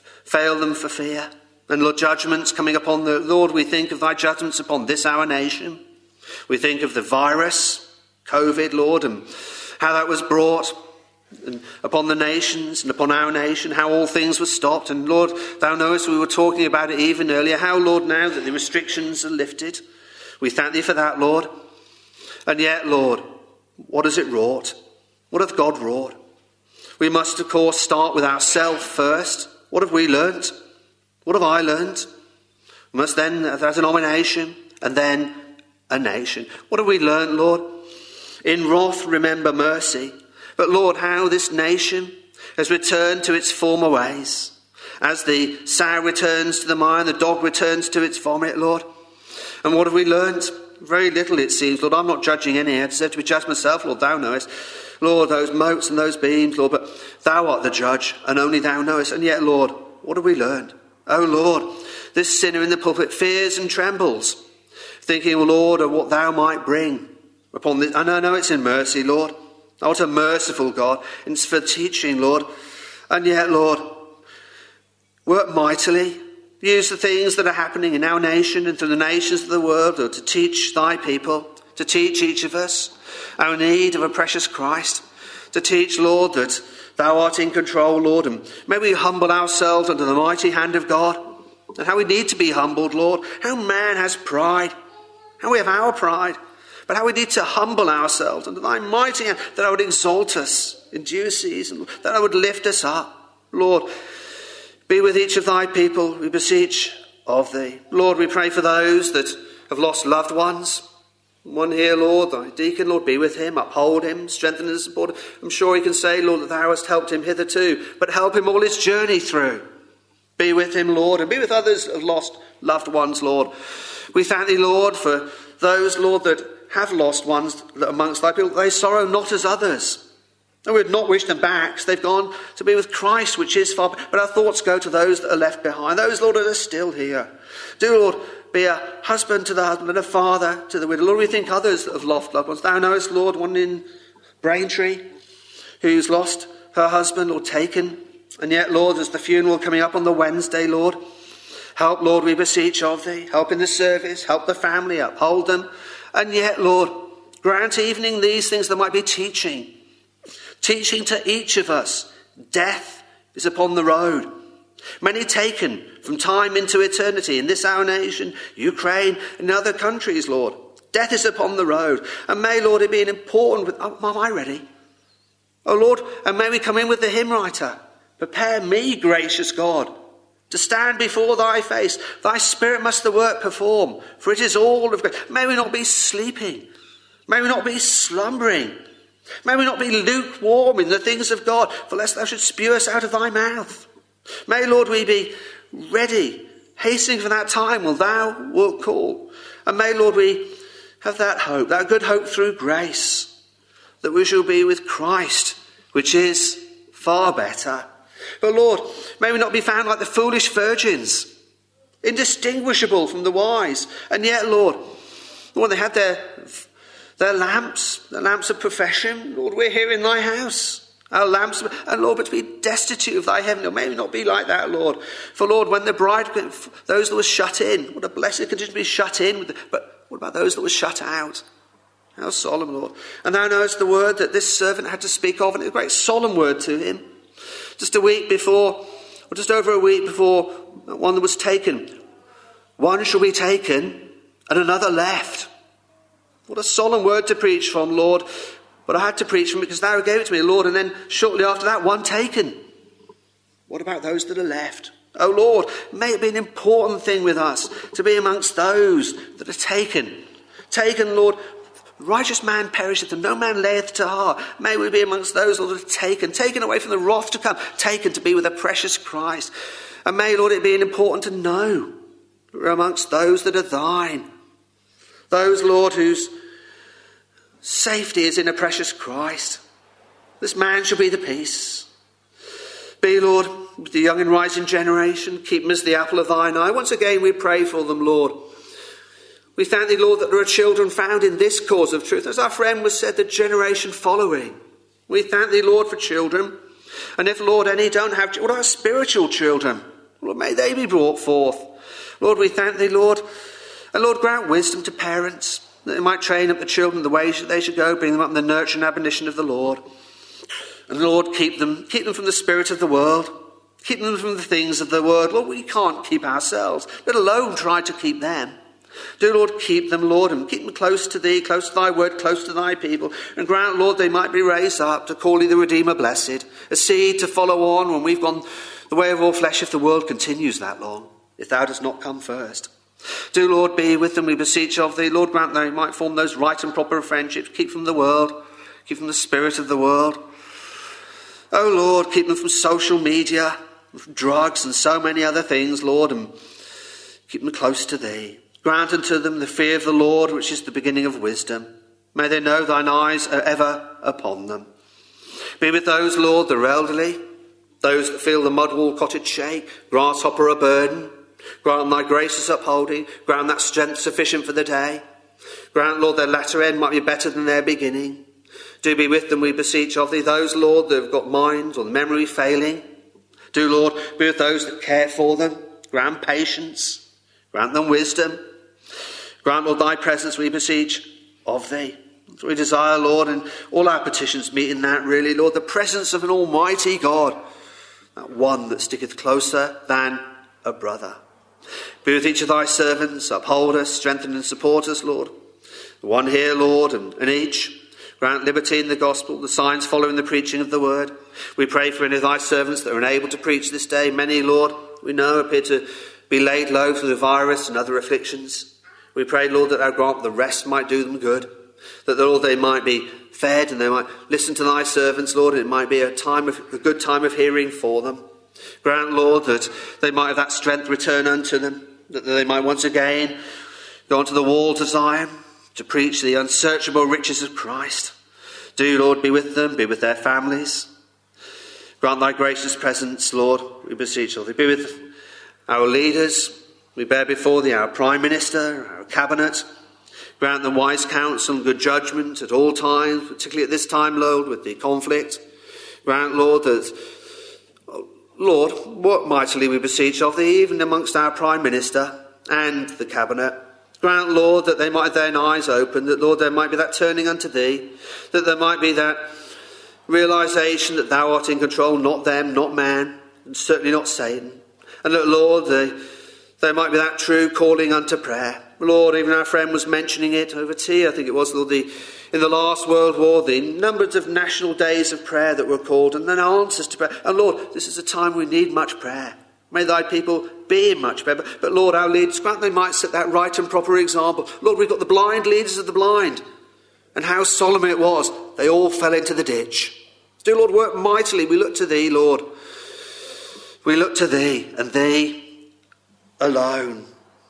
for fear. And, Lord, judgments coming upon the Lord, we think of thy judgments upon this our nation. We think of the virus, COVID, Lord, and how that was brought upon the nations and upon our nation, how all things were stopped. And, Lord, thou knowest we were talking about it even earlier, how, Lord, now that the restrictions are lifted, we thank thee for that, Lord. And yet, Lord, what has it wrought? What hath God wrought? We must, of course, start with ourselves first. What have we learnt? What have I learnt? We must then have a denomination and then a nation. What have we learnt, Lord? In wrath, remember mercy. But, Lord, how this nation has returned to its former ways. As the sow returns to the mire and the dog returns to its vomit, Lord. And what have we learnt? Very little, it seems, Lord. I'm not judging any. I deserve to be judged myself, Lord. Thou knowest. Lord, those motes and those beams, Lord, but thou art the judge, and only thou knowest. And yet, Lord, what have we learned? Oh, Lord, this sinner in the pulpit fears and trembles, thinking, oh, Lord, of what thou might bring upon this. And I know it's in mercy, Lord. Oh, what a merciful God. And it's for teaching, Lord. And yet, Lord, work mightily. Use the things that are happening in our nation and to the nations of the world, Lord, to teach thy people, to teach each of us our need of a precious Christ, to teach, Lord, that thou art in control, Lord, and may we humble ourselves under the mighty hand of God, and how we need to be humbled, Lord, how man has pride, how we have our pride, but how we need to humble ourselves under thy mighty hand, that thou would exalt us in due season, that thou would lift us up. Lord, be with each of thy people, we beseech of thee. Lord, we pray for those that have lost loved ones. One here, Lord, thy deacon, Lord, be with him, uphold him, strengthen and support him. I'm sure he can say, Lord, that thou hast helped him hitherto, but help him all his journey through. Be with him, Lord, and be with others who have lost loved ones, Lord. We thank thee, Lord, for those, Lord, that have lost ones amongst thy people. They sorrow not as others. And we would not wish them back. So they've gone to be with Christ, which is far. But our thoughts go to those that are left behind. Those, Lord, that are still here. Do, Lord, be a husband to the husband and a father to the widow. Lord, we think others that have lost loved ones. Thou knowest, Lord, one in Braintree who's lost her husband or taken. And yet, Lord, there's the funeral coming up on the Wednesday, Lord. Help, Lord, we beseech of thee. Help in the service. Help the family. Uphold them. And yet, Lord, grant even in these things there might be teaching. Teaching to each of us. Death is upon the road. Many taken from time into eternity in this our nation, Ukraine, and other countries, Lord. Death is upon the road. And may, Lord, it be an important... am I ready? Oh, Lord, and may we come in with the hymn writer. Prepare me, gracious God, to stand before thy face. Thy spirit must the work perform, for it is all of grace. May we not be sleeping. May we not be slumbering. May we not be lukewarm in the things of God, for lest thou should spew us out of thy mouth. May, Lord, we be ready, hastening for that time when thou wilt call. And may, Lord, we have that hope, that good hope through grace, that we shall be with Christ, which is far better. But Lord, may we not be found like the foolish virgins, indistinguishable from the wise. And yet, Lord, when they had their lamps, the lamps of profession, Lord, we're here in thy house. Our lamps, and Lord, but to be destitute of thy heaven, or may we not be like that, Lord. For Lord, when the bride, those that were shut in, what a blessed condition to be shut in, but what about those that were shut out? How solemn, Lord. And thou knowest the word that this servant had to speak of, and it's a great solemn word to him. Just a week before, or just over a week before one that was taken. One shall be taken, and another left. What a solemn word to preach from, Lord. But I had to preach from it because thou gave it to me, Lord. And then shortly after that, one taken. What about those that are left? Oh, Lord, may it be an important thing with us to be amongst those that are taken. Taken, Lord. Righteous man perisheth, and no man layeth to heart. May we be amongst those, Lord, that are taken. Taken away from the wrath to come. Taken to be with the precious Christ. And may, Lord, it be important to know that we're amongst those that are thine. Those, Lord, whose safety is in a precious Christ. This man shall be the peace. Be, Lord, with the young and rising generation. Keep them as the apple of thine eye. Once again, we pray for them, Lord. We thank thee, Lord, that there are children found in this cause of truth. As our friend was said, the generation following. We thank thee, Lord, for children. And if, Lord, any don't have, what are spiritual children? Lord, may they be brought forth. Lord, we thank thee, Lord. And Lord, grant wisdom to parents, that they might train up the children the way they should go, bring them up in the nurture and admonition of the Lord. And Lord, keep them from the spirit of the world. Keep them from the things of the world. Lord, we can't keep ourselves, let alone try to keep them. Do, Lord, keep them, Lord, and keep them close to thee, close to thy word, close to thy people. And grant, Lord, they might be raised up to call thee the Redeemer blessed, a seed to follow on when we've gone the way of all flesh, if the world continues that long, if thou dost not come first. Do, Lord, be with them, we beseech of thee. Lord, grant they might form those right and proper friendships. Keep from the world, keep from the spirit of the world. Oh, Lord, keep them from social media, from drugs and so many other things, Lord, and keep them close to thee. Grant unto them the fear of the Lord, which is the beginning of wisdom. May they know thine eyes are ever upon them. Be with those, Lord, that are elderly, those that feel the mud wall cottage shake, grasshopper a burden. Grant thy gracious upholding. Grant that strength sufficient for the day. Grant, Lord, their latter end might be better than their beginning. Do be with them, we beseech of thee. Those, Lord, that have got minds or memory failing. Do, Lord, be with those that care for them. Grant patience. Grant them wisdom. Grant, Lord, thy presence, we beseech of thee. We desire, Lord, and all our petitions meet in that, really, Lord, the presence of an almighty God, that one that sticketh closer than a brother. Be with each of thy servants, uphold us, strengthen and support us, Lord. The one here, Lord, and each. Grant liberty in the gospel, the signs following the preaching of the word. We pray for any of thy servants that are unable to preach this day. Many, Lord, we know appear to be laid low through the virus and other afflictions. We pray, Lord, that thou grant the rest might do them good. That, Lord, they might be fed and they might listen to thy servants, Lord, and it might be a good time of hearing for them. Grant, Lord, that they might have that strength return unto them, that they might once again go onto the wall to Zion to preach the unsearchable riches of Christ. Do, Lord, be with them, be with their families. Grant thy gracious presence, Lord, we beseech of thee. Be with our leaders. We bear before thee our Prime Minister, our Cabinet. Grant them wise counsel and good judgment at all times, particularly at this time, Lord, with the conflict. Grant, Lord, that, Lord, what mightily we beseech of thee, even amongst our Prime Minister and the Cabinet. Grant, Lord, that they might have their eyes open, that, Lord, there might be that turning unto thee, that there might be that realisation that thou art in control, not them, not man, and certainly not Satan. And that, Lord, there might be that true calling unto prayer. Lord, even our friend was mentioning it over tea, I think it was, Lord, in the last World War, the numbers of national days of prayer that were called, and then answers to prayer. And Lord, this is a time we need much prayer. May thy people be in much prayer. But Lord, our leaders, grant they might set that right and proper example. Lord, we've got the blind leaders of the blind. And how solemn it was. They all fell into the ditch. Do, Lord, work mightily. We look to thee, Lord. We look to thee and thee alone.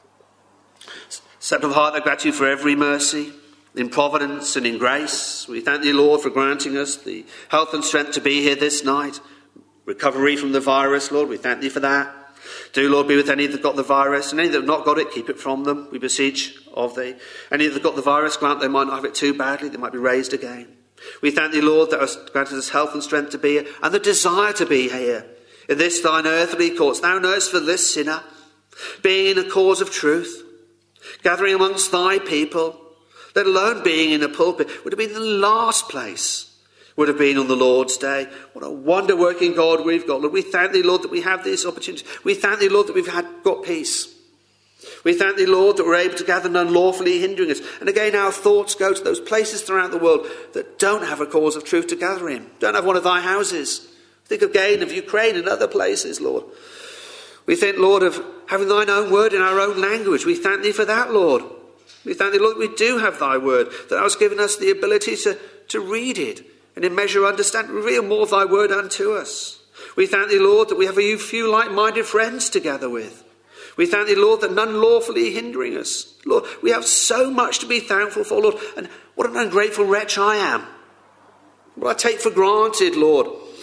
Set of heart that gratitude for every mercy, in providence and in grace. We thank thee, Lord, for granting us the health and strength to be here this night. recovery from the virus, Lord. We thank thee for that. Do, Lord, be with any that have got the virus, and any that have not got it, keep it from them, we beseech of thee. Any that have got the virus, grant they might not have it too badly, they might be raised again. We thank thee, Lord, that hast granted us health and strength to be here, and the desire to be here, in this thine earthly courts. Thou knowest for this sinner, being in a cause of truth, gathering amongst thy people, let alone being in a pulpit, would have been the last place, would have been on the Lord's day. What a wonder-working God we've got, Lord. We thank thee, Lord, that we have this opportunity. We thank thee, Lord, that we've got peace. We thank thee, Lord, that we're able to gather none lawfully hindering us. And again, our thoughts go to those places throughout the world that don't have a cause of truth to gather in, don't have one of thy houses. Think again of Ukraine and other places, Lord. We think, Lord, of having thine own word in our own language. We thank thee for that, Lord. We thank thee, Lord, that we do have thy word, that thou hast given us the ability to read it and in measure understand, reveal more of thy word unto us. We thank thee, Lord, that we have a few like-minded friends to gather with. We thank thee, Lord, that none lawfully hindering us. Lord, we have so much to be thankful for, Lord, and what an ungrateful wretch I am. What I take for granted, Lord.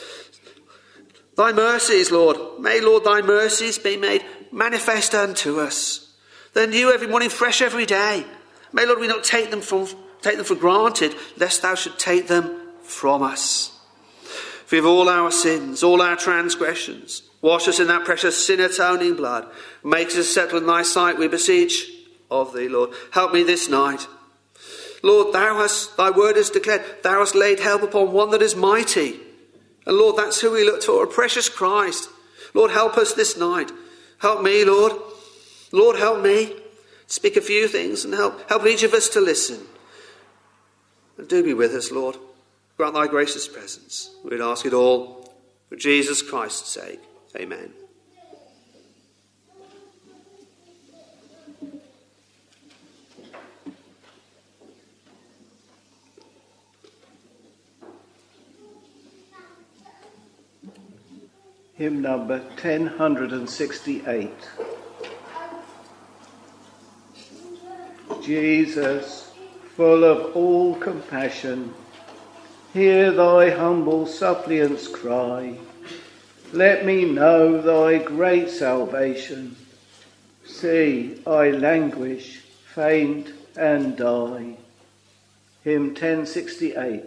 Thy mercies, Lord, may, Lord, thy mercies be made manifest unto us. They're new every morning, fresh every day. May, Lord, we not take them for granted, lest thou should take them from us. Forgive all our sins, all our transgressions. Wash us in that precious sin-atoning blood. Make us settle in thy sight, we beseech of thee, Lord. Help me this night. Lord, thy word has declared, thou hast laid help upon one that is mighty. And Lord, that's who we look to, a precious Christ. Lord, help us this night. Help me, Lord. Lord, help me. Speak a few things and help each of us to listen. And do be with us, Lord. Grant thy gracious presence. We'd ask it all for Jesus Christ's sake. Amen. Hymn number 1068. Jesus, full of all compassion, hear thy humble suppliant's cry. Let me know thy great salvation. See, I languish, faint and die. Hymn 1068.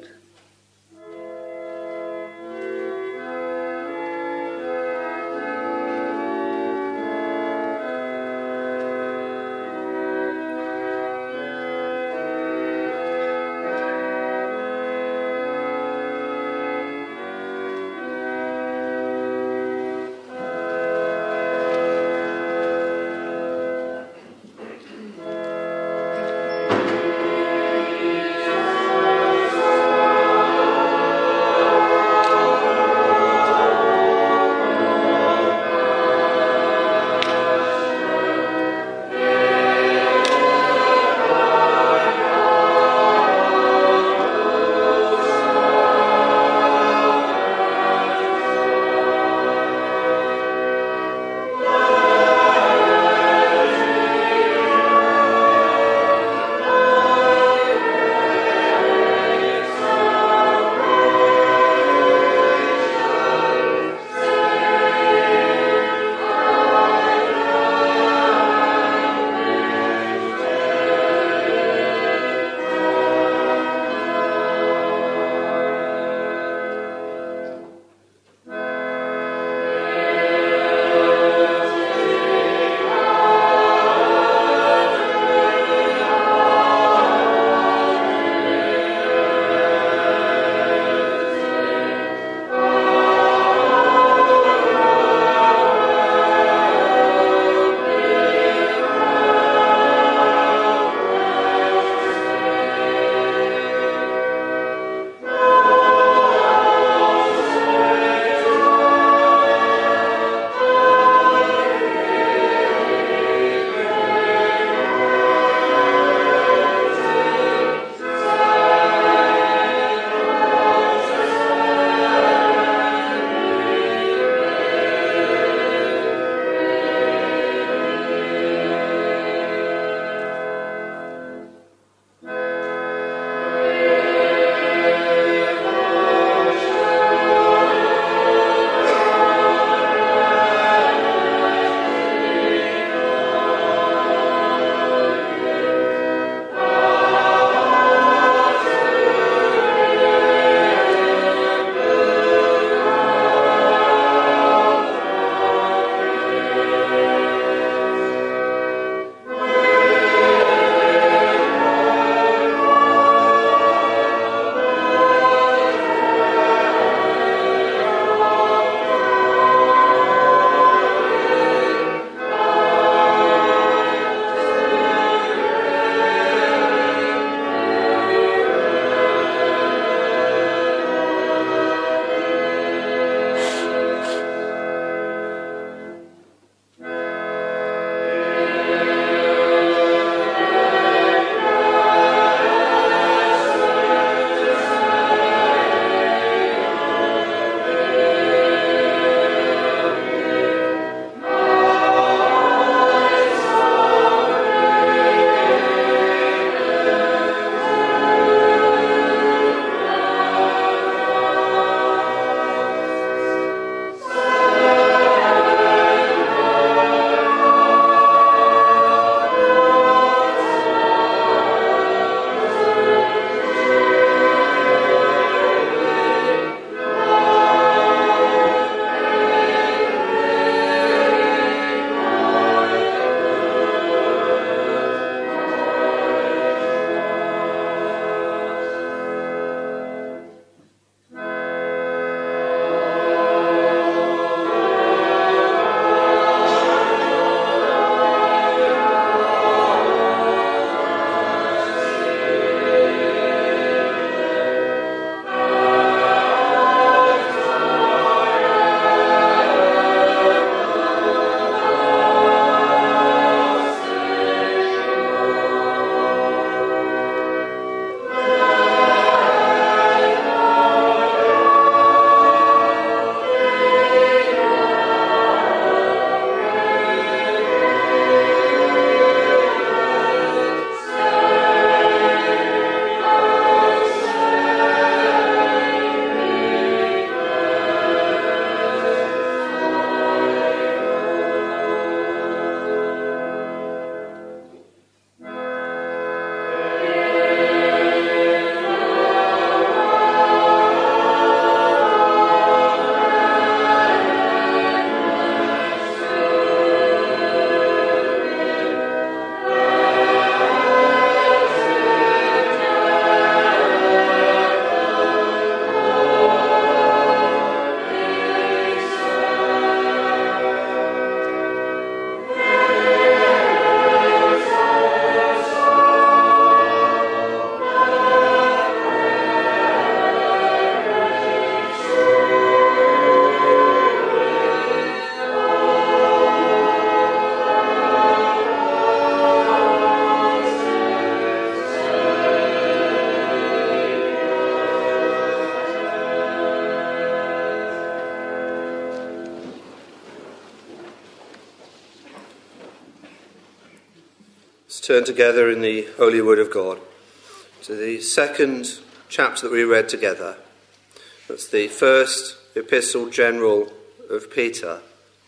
turn together in the Holy Word of God to the second chapter that we read together. That's the first epistle general of Peter.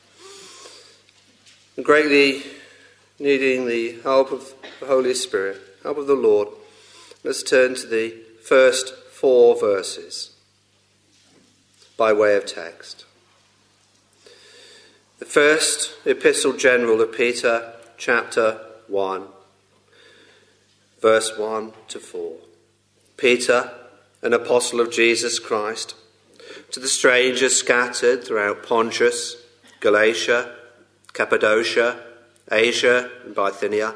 And greatly needing the help of the Holy Spirit, help of the Lord, let's turn to the first 4 verses by way of text. The first epistle general of Peter, chapter 1, verse 1 to 4. Peter, an apostle of Jesus Christ, to the strangers scattered throughout Pontus, Galatia, Cappadocia, Asia and Bithynia,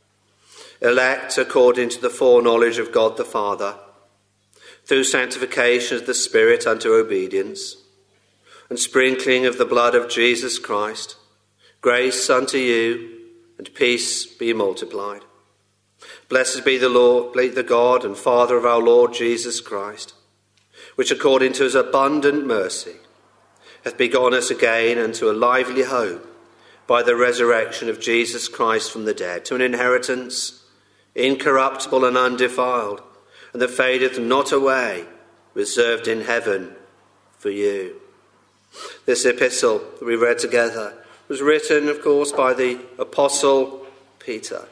elect according to the foreknowledge of God the Father, through sanctification of the Spirit unto obedience, and sprinkling of the blood of Jesus Christ, grace unto you, and peace be multiplied. Blessed be the Lord, the God and Father of our Lord Jesus Christ, which according to his abundant mercy hath begotten us again unto a lively hope by the resurrection of Jesus Christ from the dead, to an inheritance incorruptible and undefiled, and that fadeth not away, reserved in heaven for you. This epistle that we read together was written, of course, by the Apostle Peter.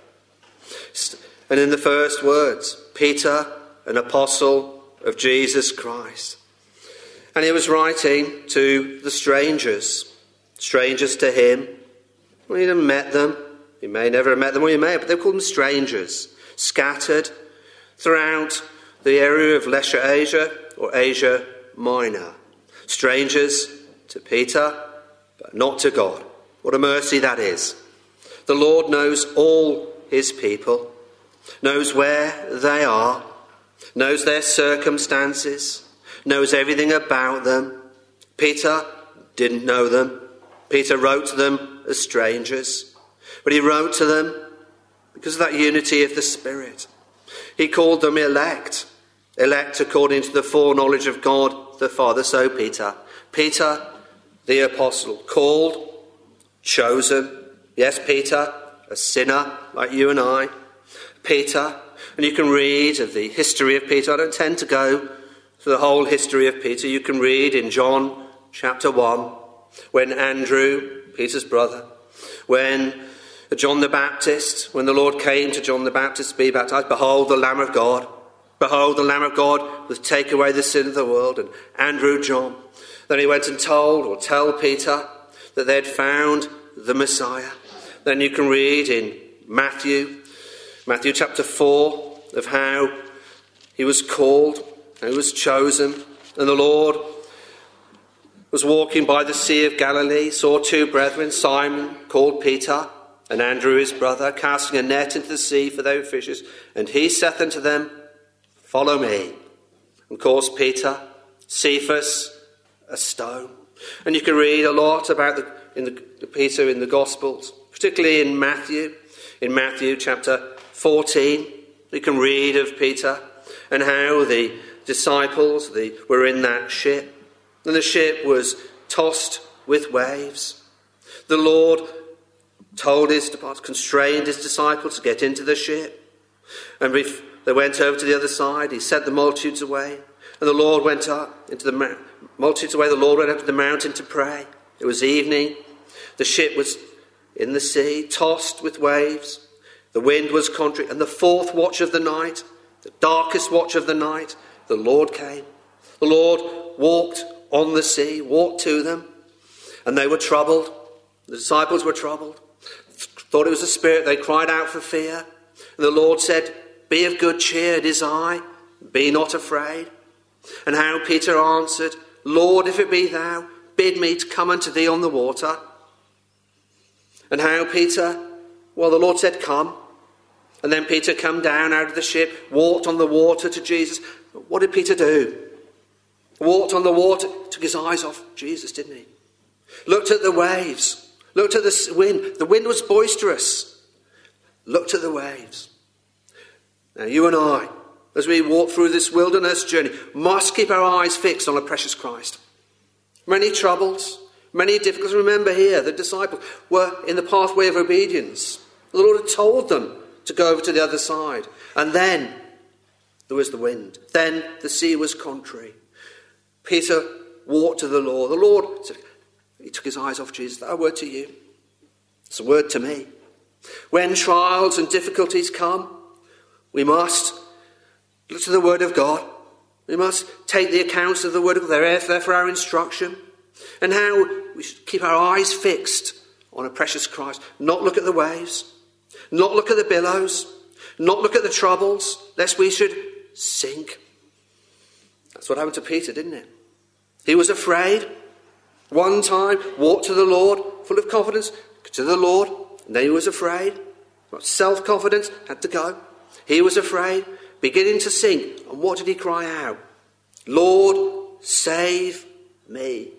And in the first words, Peter, an apostle of Jesus Christ. And he was writing to the strangers to him. Well, he hadn't met them. He may never have met them, or he may have, but they called them strangers, scattered throughout the area of Lesser Asia or Asia Minor. Strangers to Peter, but not to God. What a mercy that is. The Lord knows all his people, knows where they are, knows their circumstances, knows everything about them. Peter didn't know them. Peter wrote to them as strangers, but he wrote to them because of that unity of the Spirit. He called them elect according to the foreknowledge of God the Father. So Peter, the apostle, called, chosen. Yes, Peter, a sinner like you and I. Peter, and you can read of the history of Peter. I don't tend to go through the whole history of Peter. You can read in John chapter 1, when Andrew, Peter's brother, when John the Baptist, when the Lord came to John the Baptist to be baptized, behold the Lamb of God. Behold the Lamb of God will take away the sin of the world. And Andrew, John. Then he went and tell Peter that they had found the Messiah. Then you can read in Matthew chapter 4 of how he was called, and he was chosen, and the Lord was walking by the Sea of Galilee, saw 2 brethren, Simon called Peter, and Andrew his brother, casting a net into the sea for their fishes, and he saith unto them, Follow me. And of course Peter, Cephas, a stone. And you can read a lot about Peter in the Gospels, particularly in Matthew chapter 14. You can read of Peter and how the disciples were in that ship, and the ship was tossed with waves. The Lord constrained his disciples to get into the ship, and they went over to the other side. He sent the multitudes away, and the Lord went up into the multitudes away. The Lord went up to the mountain to pray. It was evening. The ship was in the sea, tossed with waves. The wind was contrary. And the 4th watch of the night, the darkest watch of the night, the Lord came. The Lord walked on the sea, walked to them, and they were troubled. The disciples were troubled. Thought it was a spirit. They cried out for fear. And the Lord said, Be of good cheer, it is I. Be not afraid. And how Peter answered, Lord, if it be thou, bid me to come unto thee on the water. And how Peter, the Lord said, Come. And then Peter come down out of the ship, walked on the water to Jesus. What did Peter do? Walked on the water, took his eyes off Jesus, didn't he? Looked at the waves, looked at the wind. The wind was boisterous. Looked at the waves. Now you and I, as we walk through this wilderness journey, must keep our eyes fixed on the precious Christ. Many troubles, many difficulties. Remember here, the disciples were in the pathway of obedience. The Lord had told them to go over to the other side. And then there was the wind. Then the sea was contrary. Peter walked to the Lord. The Lord said, he took his eyes off Jesus. That word to you. It's a word to me. When trials and difficulties come, we must look to the word of God. We must take the accounts of the word of God. They're there for our instruction. And how we should keep our eyes fixed on a precious Christ. Not look at the waves. Not look at the billows. Not look at the troubles, lest we should sink. That's what happened to Peter, didn't it? He was afraid. One time, walked to the Lord, full of confidence, to the Lord. And then he was afraid. Self-confidence, had to go. He was afraid, beginning to sink. And what did he cry out? Lord, save me.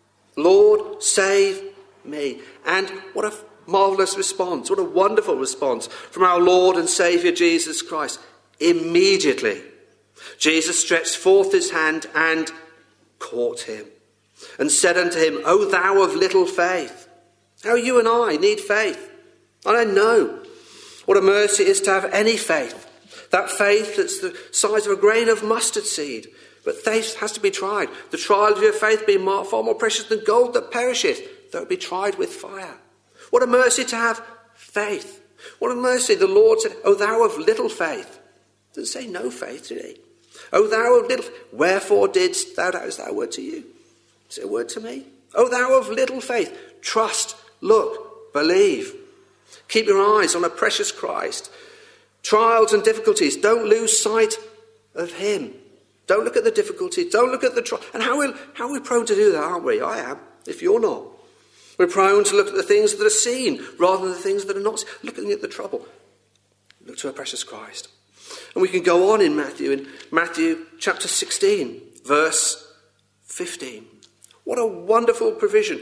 Lord, save me. And what a marvellous response. What a wonderful response from our Lord and Saviour Jesus Christ. Immediately, Jesus stretched forth his hand and caught him and said unto him, O thou of little faith. How you and I need faith. I don't know what a mercy it is to have any faith. That faith that's the size of a grain of mustard seed. But faith has to be tried. The trial of your faith being far more precious than gold that perisheth, though it be tried with fire. What a mercy to have faith. What a mercy. The Lord said, O thou of little faith. Doesn't say no faith, did he? O thou of little faith. Wherefore didst thou doubt? Is that a word to you? Is it a word to me? O thou of little faith. Trust, look, believe. Keep your eyes on a precious Christ. Trials and difficulties. Don't lose sight of him. Don't look at the difficulties. Don't look at the trial. And how are we prone to do that, aren't we? I am, if you're not. We're prone to look at the things that are seen rather than the things that are not seen. Looking at the trouble. Look to a precious Christ. And we can go on in Matthew chapter 16, verse 15. What a wonderful provision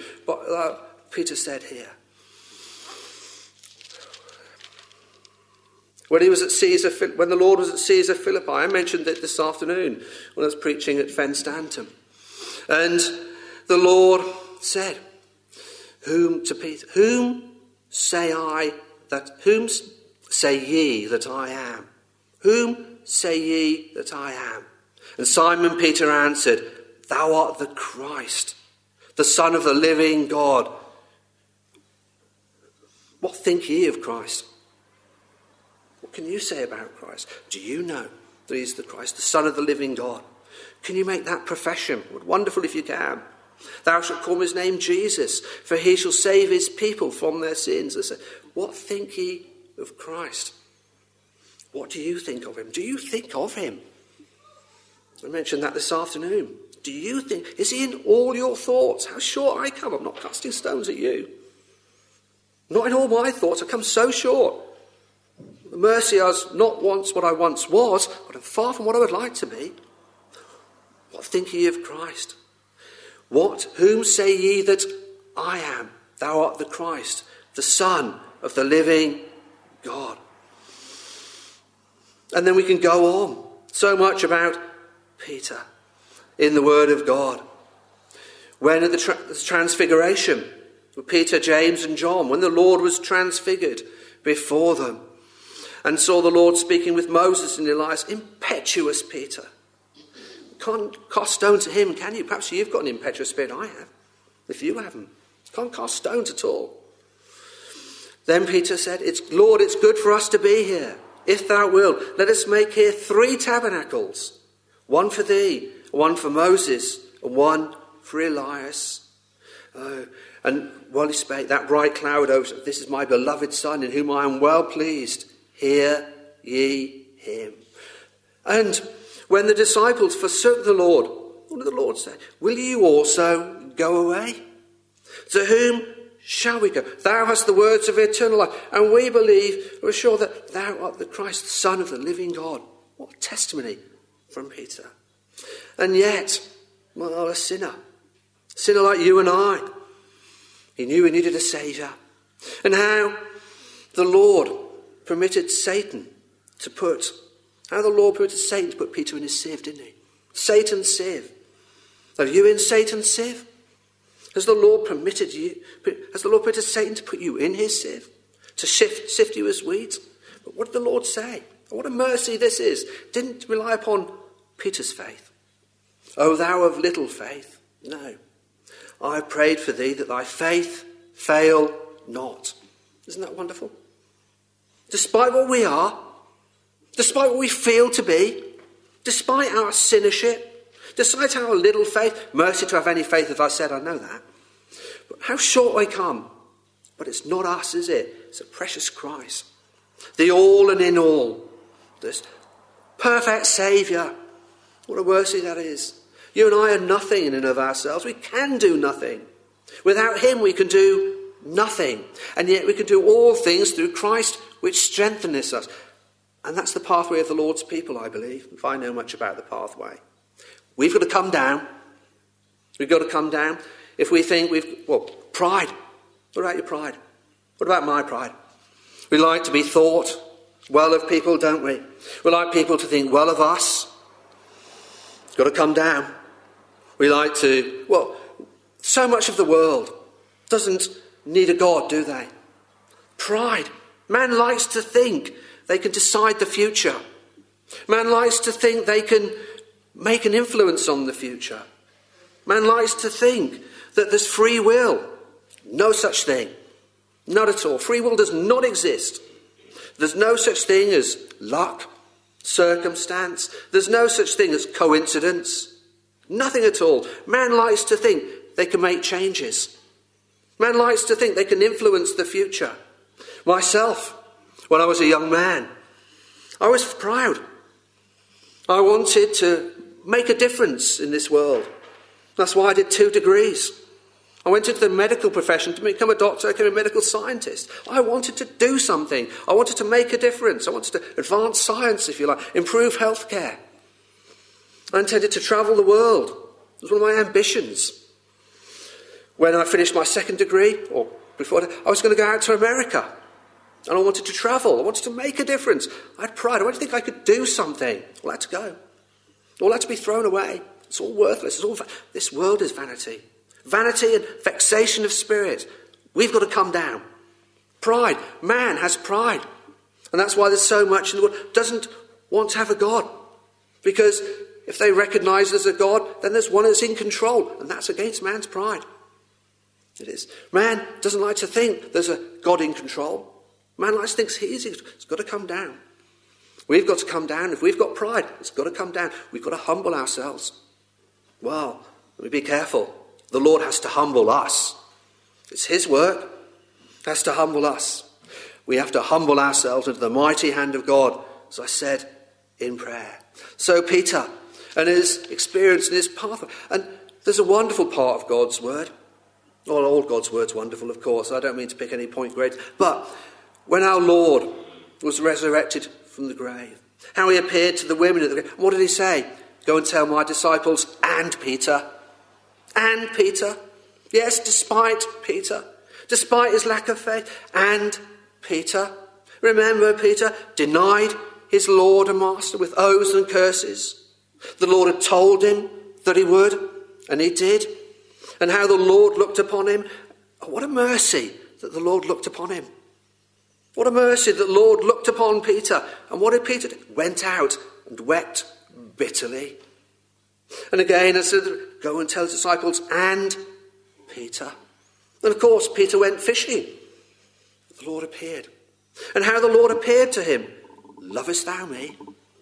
Peter said here. When the Lord was at Caesar Philippi, I mentioned it this afternoon when I was preaching at Fen Stanton. And the Lord said, whom say ye that I am? Whom say ye that I am? And Simon Peter answered, Thou art the Christ, the Son of the living God. What think ye of Christ? What can you say about Christ? Do you know that he is the Christ, the Son of the living God? Can you make that profession? Wonderful if you can. Thou shalt call his name Jesus, for he shall save his people from their sins. I say, what think ye of Christ? What do you think of him? Do you think of him? I mentioned that this afternoon. Do you think, is he in all your thoughts? How short I come. I'm not casting stones at you. Not in all my thoughts. I come so short. The mercy I was not once what I once was, but I'm far from what I would like to be. What think ye of Christ? Whom say ye that I am? Thou art the Christ, the Son of the living God. And then we can go on. So much about Peter in the Word of God. When at the transfiguration, with Peter, James and John, when the Lord was transfigured before them, and saw the Lord speaking with Moses and Elias, impetuous Peter. Can't cast stones at him, can you? Perhaps you've got an impetuous spirit. I have. If you haven't, can't cast stones at all. Then Peter said, Lord, it's good for us to be here. If thou wilt, let us make here 3 tabernacles. One for thee, one for Moses, and one for Elias. And while he spake, that bright cloud over, this is my beloved Son, in whom I am well pleased. Hear ye him. And when the disciples forsook the Lord, what did the Lord say? Will you also go away? To whom shall we go? Thou hast the words of eternal life, and we believe, we're sure that thou art the Christ, the Son of the living God. What testimony from Peter. And yet, well, a sinner like you and I. He knew he needed a saviour. And how the Lord permitted Satan to put Peter in his sieve, didn't he? Satan's sieve. Are you in Satan's sieve? Has the Lord permitted Satan to put you in his sieve? To sift you as wheat? But what did the Lord say? What a mercy this is. Didn't rely upon Peter's faith. O thou of little faith. No. I have prayed for thee that thy faith fail not. Isn't that wonderful? Despite what we are, despite what we feel to be, despite our sinnership, despite our little faith, mercy to have any faith, as I said, I know that. But how short I come. But it's not us, is it? It's a precious Christ. The all and in all. This perfect Saviour. What a mercy that is. You and I are nothing in and of ourselves. We can do nothing. Without him we can do nothing. And yet we can do all things through Christ which strengtheneth us. And that's the pathway of the Lord's people, I believe, if I know much about the pathway. We've got to come down. We've got to come down. If we think pride. What about your pride? What about my pride? We like to be thought well of people, don't we? We like people to think well of us. Got to come down. We like to, so much of the world doesn't need a God, do they? Pride. Man likes to think they can decide the future. Man likes to think they can make an influence on the future. Man likes to think that there's free will. No such thing. Not at all. Free will does not exist. There's no such thing as luck, circumstance. There's no such thing as coincidence. Nothing at all. Man likes to think they can make changes. Man likes to think they can influence the future. Myself, when I was a young man, I was proud. I wanted to make a difference in this world. That's why I did 2 degrees. I went into the medical profession to become a doctor, I became a medical scientist. I wanted to do something. I wanted to make a difference. I wanted to advance science, if you like, improve healthcare. I intended to travel the world. It was one of my ambitions. When I finished my 2nd degree, or before that, I was going to go out to America. And I wanted to travel. I wanted to make a difference. I had pride. I wanted to think I could do something. All had to go. All had to be thrown away. It's all worthless. This world is vanity. Vanity and vexation of spirit. We've got to come down. Pride. Man has pride. And that's why there's so much in the world doesn't want to have a God. Because if they recognise there's a God, then there's one that's in control. And that's against man's pride. It is. Man doesn't like to think there's a God in control. Man likes to think it's got to come down. We've got to come down. If we've got pride, it's got to come down. We've got to humble ourselves. Well, let me be careful. The Lord has to humble us. It's his work. He has to humble us. We have to humble ourselves into the mighty hand of God, as I said in prayer. So Peter and his experience in his path. And there's a wonderful part of God's word. Well, all God's word's wonderful, of course. I don't mean to pick any point great. But when our Lord was resurrected from the grave, how he appeared to the women at the grave, what did he say? Go and tell my disciples and Peter. And Peter. Yes, despite Peter. Despite his lack of faith. And Peter. Remember, Peter denied his Lord and Master with oaths and curses. The Lord had told him that he would. And he did. And how the Lord looked upon him. Oh, what a mercy that the Lord looked upon him. What a mercy that the Lord looked upon Peter. And what did Peter do? Went out and wept bitterly. And again, I said, go and tell the disciples and Peter. And of course, Peter went fishing. The Lord appeared. And how the Lord appeared to him. Lovest thou me?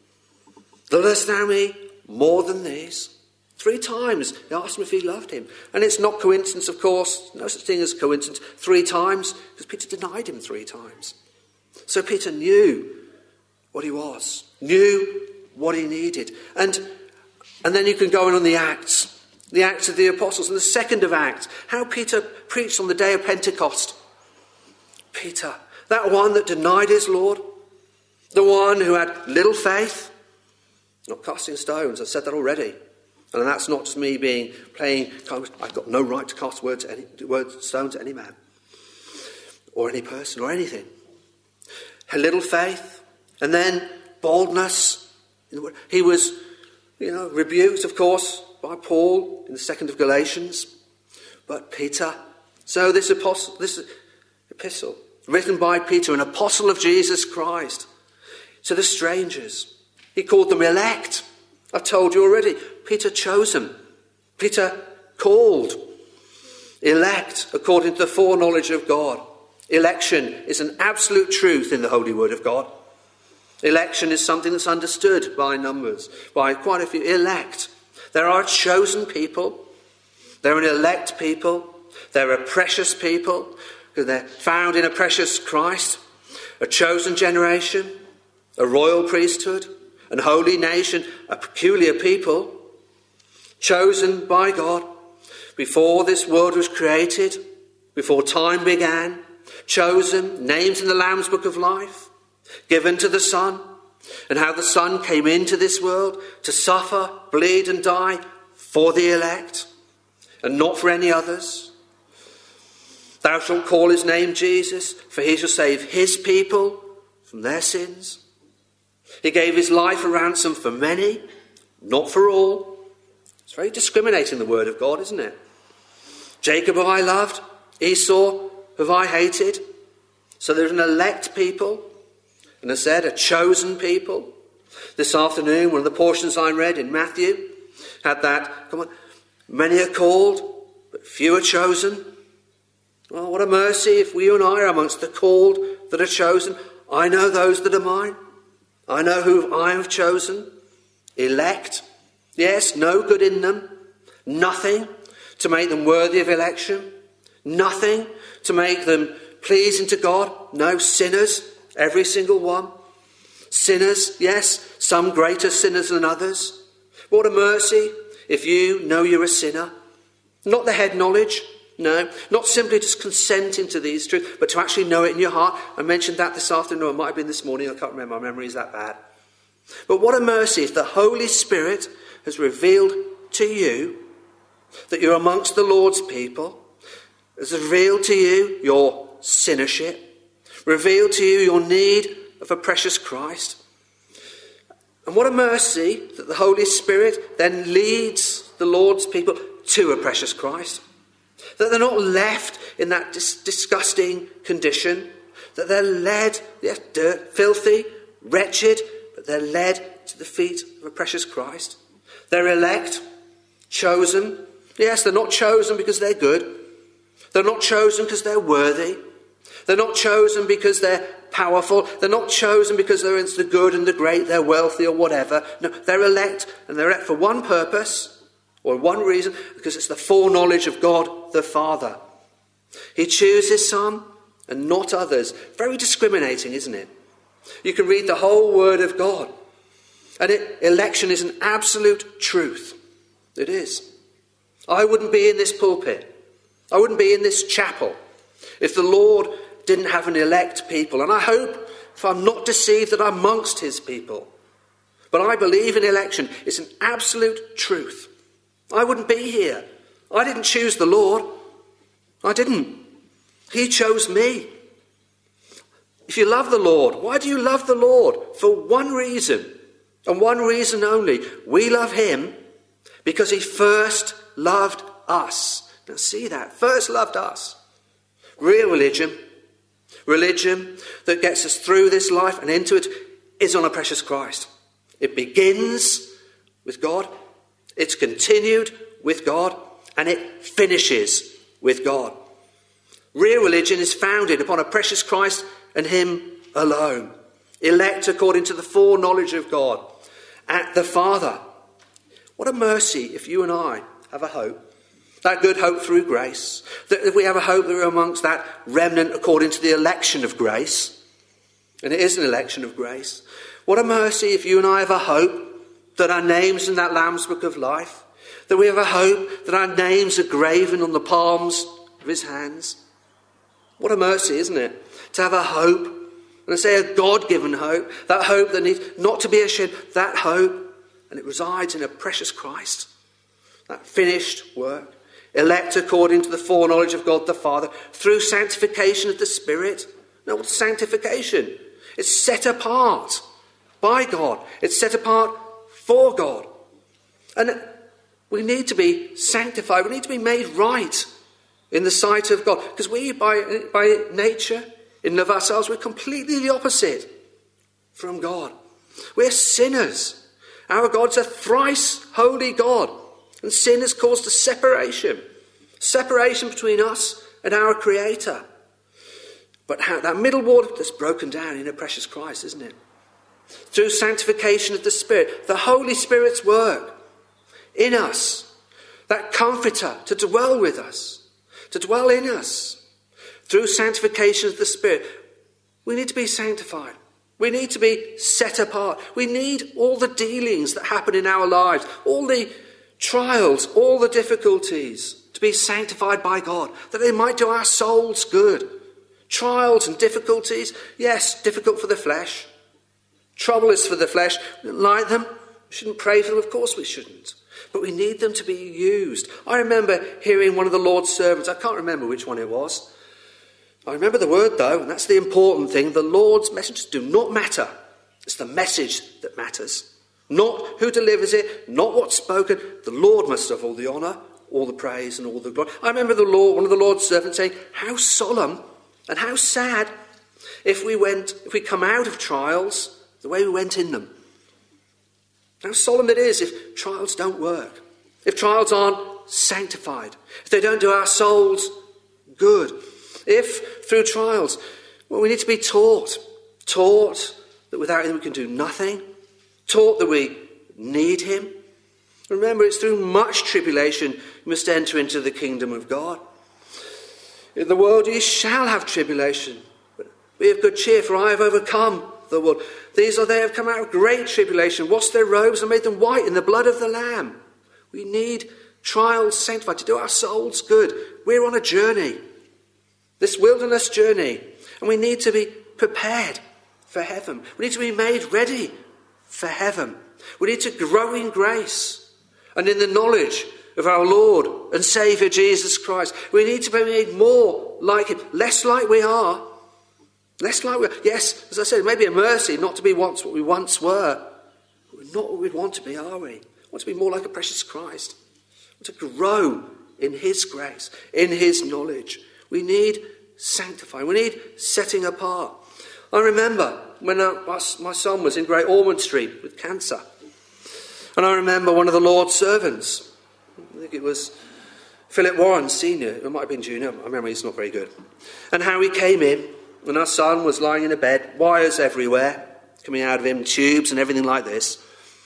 Lovest thou me more than these? 3 times he asked him if he loved him. And it's not coincidence, of course. No such thing as coincidence. 3 times, because Peter denied him 3 times. So Peter knew what he was. Knew what he needed. And then you can go on the Acts of the Apostles, and the 2nd of Acts, how Peter preached on the day of Pentecost. Peter, that one that denied his Lord, the one who had little faith, not casting stones, I've said that already. And that's not just me playing, I've got no right to cast stones at any man, or any person, or anything. Had little faith, and then boldness. He was rebuked, of course, by Paul in the 2nd of Galatians. But Peter, so this epistle, written by Peter, an apostle of Jesus Christ, to the strangers. He called them elect. I've told you already. Peter chose them. Peter called. Elect according to the foreknowledge of God. Election is an absolute truth in the Holy Word of God. Election is something that's understood by numbers, by quite a few. Elect. There are chosen people. They're an elect people. They're a precious people. They're found in a precious Christ. A chosen generation. A royal priesthood. An holy nation. A peculiar people. Chosen by God. Before this world was created. Before time began. Chosen. Named in the Lamb's Book of Life. Given to the Son. And how the Son came into this world to suffer, bleed and die for the elect. And not for any others. Thou shalt call his name Jesus, for he shall save his people from their sins. He gave his life a ransom for many, not for all. It's very discriminating, the word of God, isn't it? Jacob have I loved, Esau have I hated. So there's an elect people, and as I said, a chosen people. This afternoon, one of the portions I read in Matthew had that, come on, many are called, but few are chosen. Well, what a mercy if we and I are amongst the called that are chosen. I know those that are mine. I know who I have chosen. Elect. Yes, no good in them. Nothing to make them worthy of election. Nothing to make them pleasing to God. No, sinners, every single one. Sinners, yes, some greater sinners than others. What a mercy if you know you're a sinner. Not the head knowledge, no. Not simply just consenting to these truths, but to actually know it in your heart. I mentioned that this afternoon, it might have been this morning, I can't remember, my memory is that bad. But what a mercy if the Holy Spirit has revealed to you that you're amongst the Lord's people, has revealed to you your sinnership, revealed to you your need of a precious Christ. And what a mercy that the Holy Spirit then leads the Lord's people to a precious Christ. That they're not left in that disgusting condition. That they're led, yes, filthy, wretched, but they're led to the feet of a precious Christ. They're elect, chosen. Yes, they're not chosen because they're good. They're not chosen because they're worthy. They're not chosen because they're powerful. They're not chosen because they're into the good and the great, they're wealthy or whatever. No, they're elect, and they're elect for one purpose or one reason, because it's the foreknowledge of God the Father. He chooses some and not others. Very discriminating, isn't it? You can read the whole word of God, and election is an absolute truth. It is. I wouldn't be in this pulpit. I wouldn't be in this chapel if the Lord didn't have an elect people. And I hope, if I'm not deceived, that I'm amongst his people. But I believe in election. It's an absolute truth. I wouldn't be here. I didn't choose the Lord. I didn't. He chose me. If you love the Lord, why do you love the Lord? For one reason, and one reason only. We love him because he first loved us. Now see that. First loved us. Real religion that gets us through this life and into it, is on a precious Christ. It begins with God, it's continued with God, and it finishes with God. Real religion is founded upon a precious Christ and him alone. Elect according to the foreknowledge of God at the Father. What a mercy if you and I have a hope. That good hope through grace. That if we have a hope that we're amongst that remnant according to the election of grace. And it is an election of grace. What a mercy if you and I have a hope that our names in that Lamb's Book of Life. That we have a hope that our names are graven on the palms of his hands. What a mercy, isn't it? To have a hope. And I say a God-given hope. That hope that needs not to be ashamed. That hope. And it resides in a precious Christ. That finished work. Elect according to the foreknowledge of God the Father through sanctification of the Spirit. Now, what's sanctification? It's set apart by God. It's set apart for God. And we need to be sanctified. We need to be made right in the sight of God. Because we, by nature, in and of ourselves, we're completely the opposite from God. We're sinners. Our God's a thrice holy God. And sin has caused a separation between us and our Creator. But that middle wall that's broken down in a precious Christ, isn't it? Through sanctification of the Spirit, the Holy Spirit's work in us, that comforter to dwell with us, to dwell in us. Through sanctification of the Spirit, we need to be sanctified. We need to be set apart. We need all the dealings that happen in our lives, all the trials, all the difficulties, to be sanctified by God, that they might do our souls good. Trials and difficulties, yes, difficult for the flesh. Trouble is for the flesh. We don't like them. We shouldn't pray for them. Of course we shouldn't. But we need them to be used. I remember hearing one of the Lord's servants. I can't remember which one it was. I remember the word though, and that's the important thing. The Lord's messages do not matter. It's the message that matters. Not who delivers it, not what's spoken. The Lord must have all the honour, all the praise and all the glory. I remember one of the Lord's servants saying, how solemn and how sad if we come out of trials the way we went in them. How solemn it is if trials don't work. If trials aren't sanctified. If they don't do our souls good. If through trials, well, we need to be taught that without him we can do nothing. Taught that we need him. Remember, it's through much tribulation you must enter into the kingdom of God. In the world ye shall have tribulation, but be of good cheer, for I have overcome the world. These are they have come out of great tribulation, washed their robes and made them white in the blood of the Lamb. We need trials sanctified to do our souls good. We're on a journey, this wilderness journey, and we need to be prepared for heaven. We need to be made ready for heaven. We need to grow in grace and in the knowledge of our Lord and Saviour Jesus Christ. We need to be made more like him, less like we are. Less like we are. Yes, as I said, it may be a mercy not to be what we once were. But we're not what we want to be, are we? We want to be more like a precious Christ. We want to grow in his grace, in his knowledge. We need sanctifying. We need setting apart. I remember when my son was in Great Ormond Street with cancer. And I remember one of the Lord's servants, I think it was Philip Warren Senior, it might have been Junior, I remember he's not very good, and how he came in and our son was lying in a bed, wires everywhere, coming out of him, tubes and everything like this.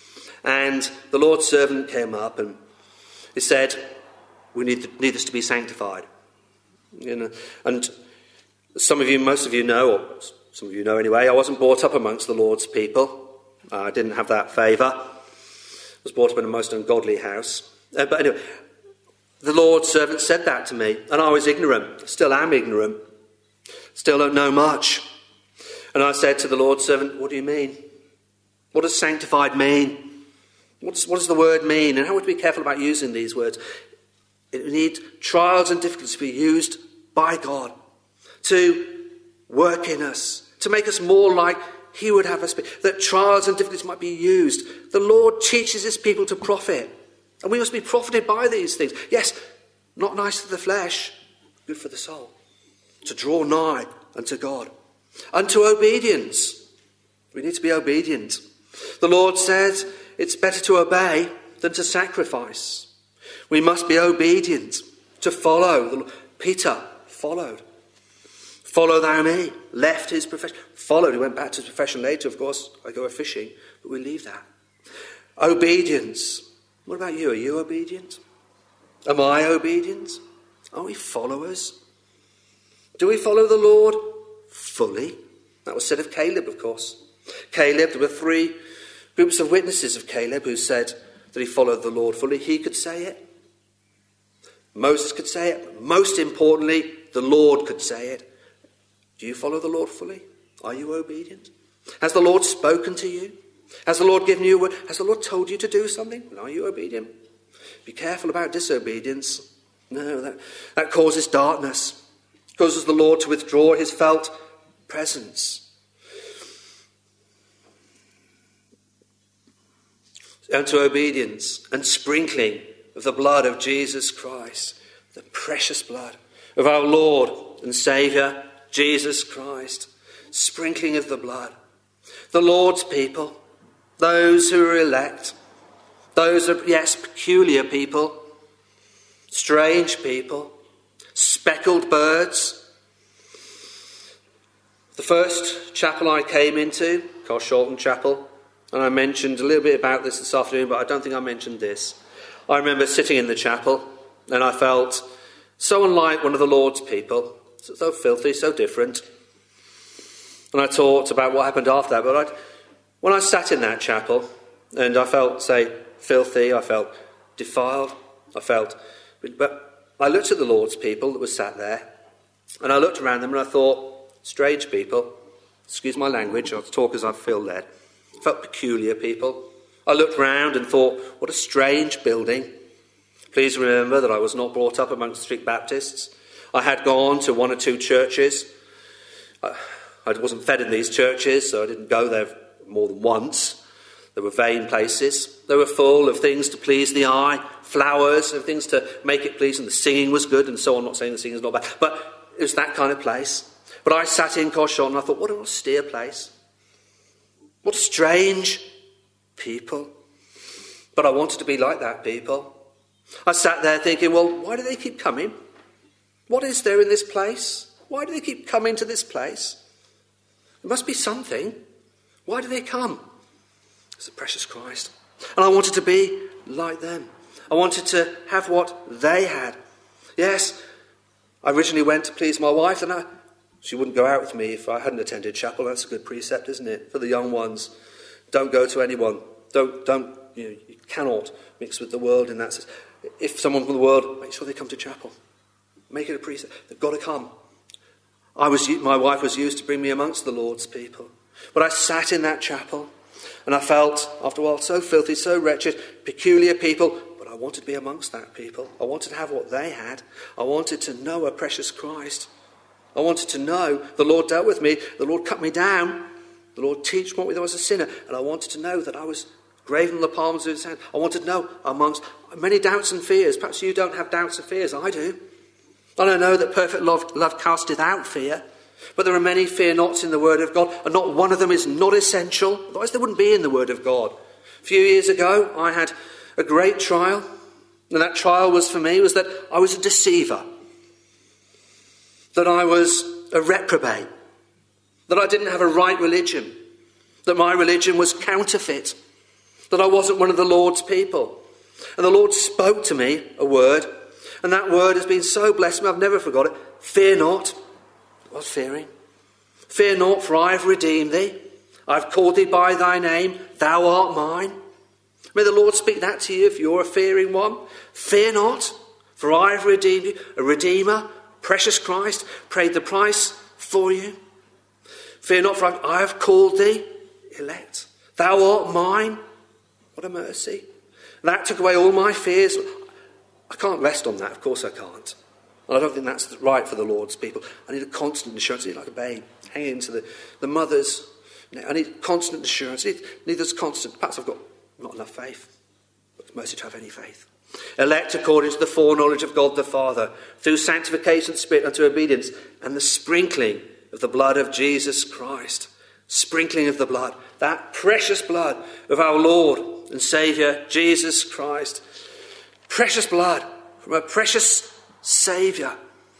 And the Lord's servant came up and he said, we need this to be sanctified. You know, and some of you, most of you know, or some of you know anyway, I wasn't brought up amongst the Lord's people. I didn't have that favour. I was brought up in a most ungodly house. But anyway, the Lord's servant said that to me, and I was ignorant. Still am ignorant. Still don't know much. And I said to the Lord's servant, what do you mean? What does sanctified mean? What does the word mean? And how would we be careful about using these words? It needs trials and difficulties to be used by God to work in us, to make us more like he would have us be, that trials and difficulties might be used. The Lord teaches his people to profit, and we must be profited by these things. Yes, not nice for the flesh, good for the soul, to draw nigh unto God, unto obedience. We need to be obedient. The Lord says it's better to obey than to sacrifice. We must be obedient to follow. Peter followed. Follow thou me. Left his profession. Followed. He went back to his profession later, of course. I go fishing. But we leave that. Obedience. What about you? Are you obedient? Am I obedient? Are we followers? Do we follow the Lord fully? That was said of Caleb, of course. Caleb, there were 3 groups of witnesses of Caleb who said that he followed the Lord fully. He could say it. Moses could say it. Most importantly, the Lord could say it. Do you follow the Lord fully? Are you obedient? Has the Lord spoken to you? Has the Lord given you a word? Has the Lord told you to do something? Are you obedient? Be careful about disobedience. No, that causes darkness. It causes the Lord to withdraw his felt presence. And to obedience and sprinkling of the blood of Jesus Christ, the precious blood of our Lord and Saviour, Jesus Christ. Sprinkling of the blood. The Lord's people, those who are elect, those are, yes, peculiar people, strange people, speckled birds. The first chapel I came into, Carshalton Chapel, and I mentioned a little bit about this afternoon, but I don't think I mentioned this. I remember sitting in the chapel, and I felt so unlike one of the Lord's people, so filthy, so different. And I thought about what happened after that, but when I sat in that chapel, and I felt, say, filthy, I felt defiled, but I looked at the Lord's people that were sat there, and I looked around them and I thought, strange people, excuse my language, I'll talk as I feel led. I felt peculiar people. I looked round and thought, what a strange building. Please remember that I was not brought up amongst strict Baptists. I had gone to one or two churches. I wasn't fed in these churches, so I didn't go there more than once. They were vain places. They were full of things to please the eye, flowers and things to make it pleasing. The singing was good and so on. I'm not saying the singing is not bad, but it was that kind of place. But I sat in Carshalton and I thought, what an austere place. What strange people. But I wanted to be like that people. I sat there thinking, well, why do they keep coming? What is there in this place? Why do they keep coming to this place? There must be something. Why do they come? It's the precious Christ. And I wanted to be like them. I wanted to have what they had. Yes, I originally went to please my wife, and she wouldn't go out with me if I hadn't attended chapel. That's a good precept, isn't it? For the young ones, don't go to anyone. You cannot mix with the world in that sense. If someone from the world, make sure they come to chapel. Make it a precept. They've got to come. My wife was used to bring me amongst the Lord's people. But I sat in that chapel and I felt, after a while, so filthy, so wretched, peculiar people. But I wanted to be amongst that people. I wanted to have what they had. I wanted to know a precious Christ. I wanted to know the Lord dealt with me. The Lord cut me down. The Lord teach me that I was a sinner. And I wanted to know that I was graven on the palms of his hand. I wanted to know amongst many doubts and fears. Perhaps you don't have doubts and fears. I do. And I know that perfect love casteth out fear. But there are many fear nots in the Word of God, and not one of them is not essential. Otherwise they wouldn't be in the Word of God. A few years ago, I had a great trial. And that trial was for me was that I was a deceiver. That I was a reprobate. That I didn't have a right religion. That my religion was counterfeit. That I wasn't one of the Lord's people. And the Lord spoke to me a word. And that word has been so blessed me, I've never forgot it. Fear not. I was fearing. Fear not, for I have redeemed thee. I have called thee by thy name. Thou art mine. May the Lord speak that to you if you're a fearing one. Fear not, for I have redeemed you. A redeemer, precious Christ, paid the price for you. Fear not, for I have called thee, elect. Thou art mine. What a mercy. That took away all my fears. I can't rest on that, of course I can't. And I don't think that's right for the Lord's people. I need a constant assurance. I need like a babe hanging into the mother's. I need constant assurance. I need this constant. Perhaps I've got not enough faith. But it's mercy to have any faith. Elect according to the foreknowledge of God the Father, through sanctification of the Spirit unto obedience, and the sprinkling of the blood of Jesus Christ. Sprinkling of the blood. That precious blood of our Lord and Saviour, Jesus Christ. Precious blood from a precious Saviour.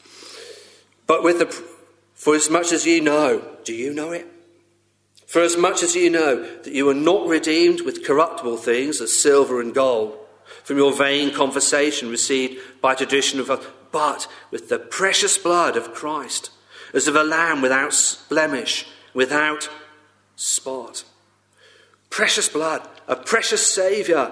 But for as much as ye know, do you know it? For as much as ye know that you are not redeemed with corruptible things as silver and gold, from your vain conversation received by tradition of others, but with the precious blood of Christ, as of a lamb without blemish, without spot. Precious blood, a precious Saviour.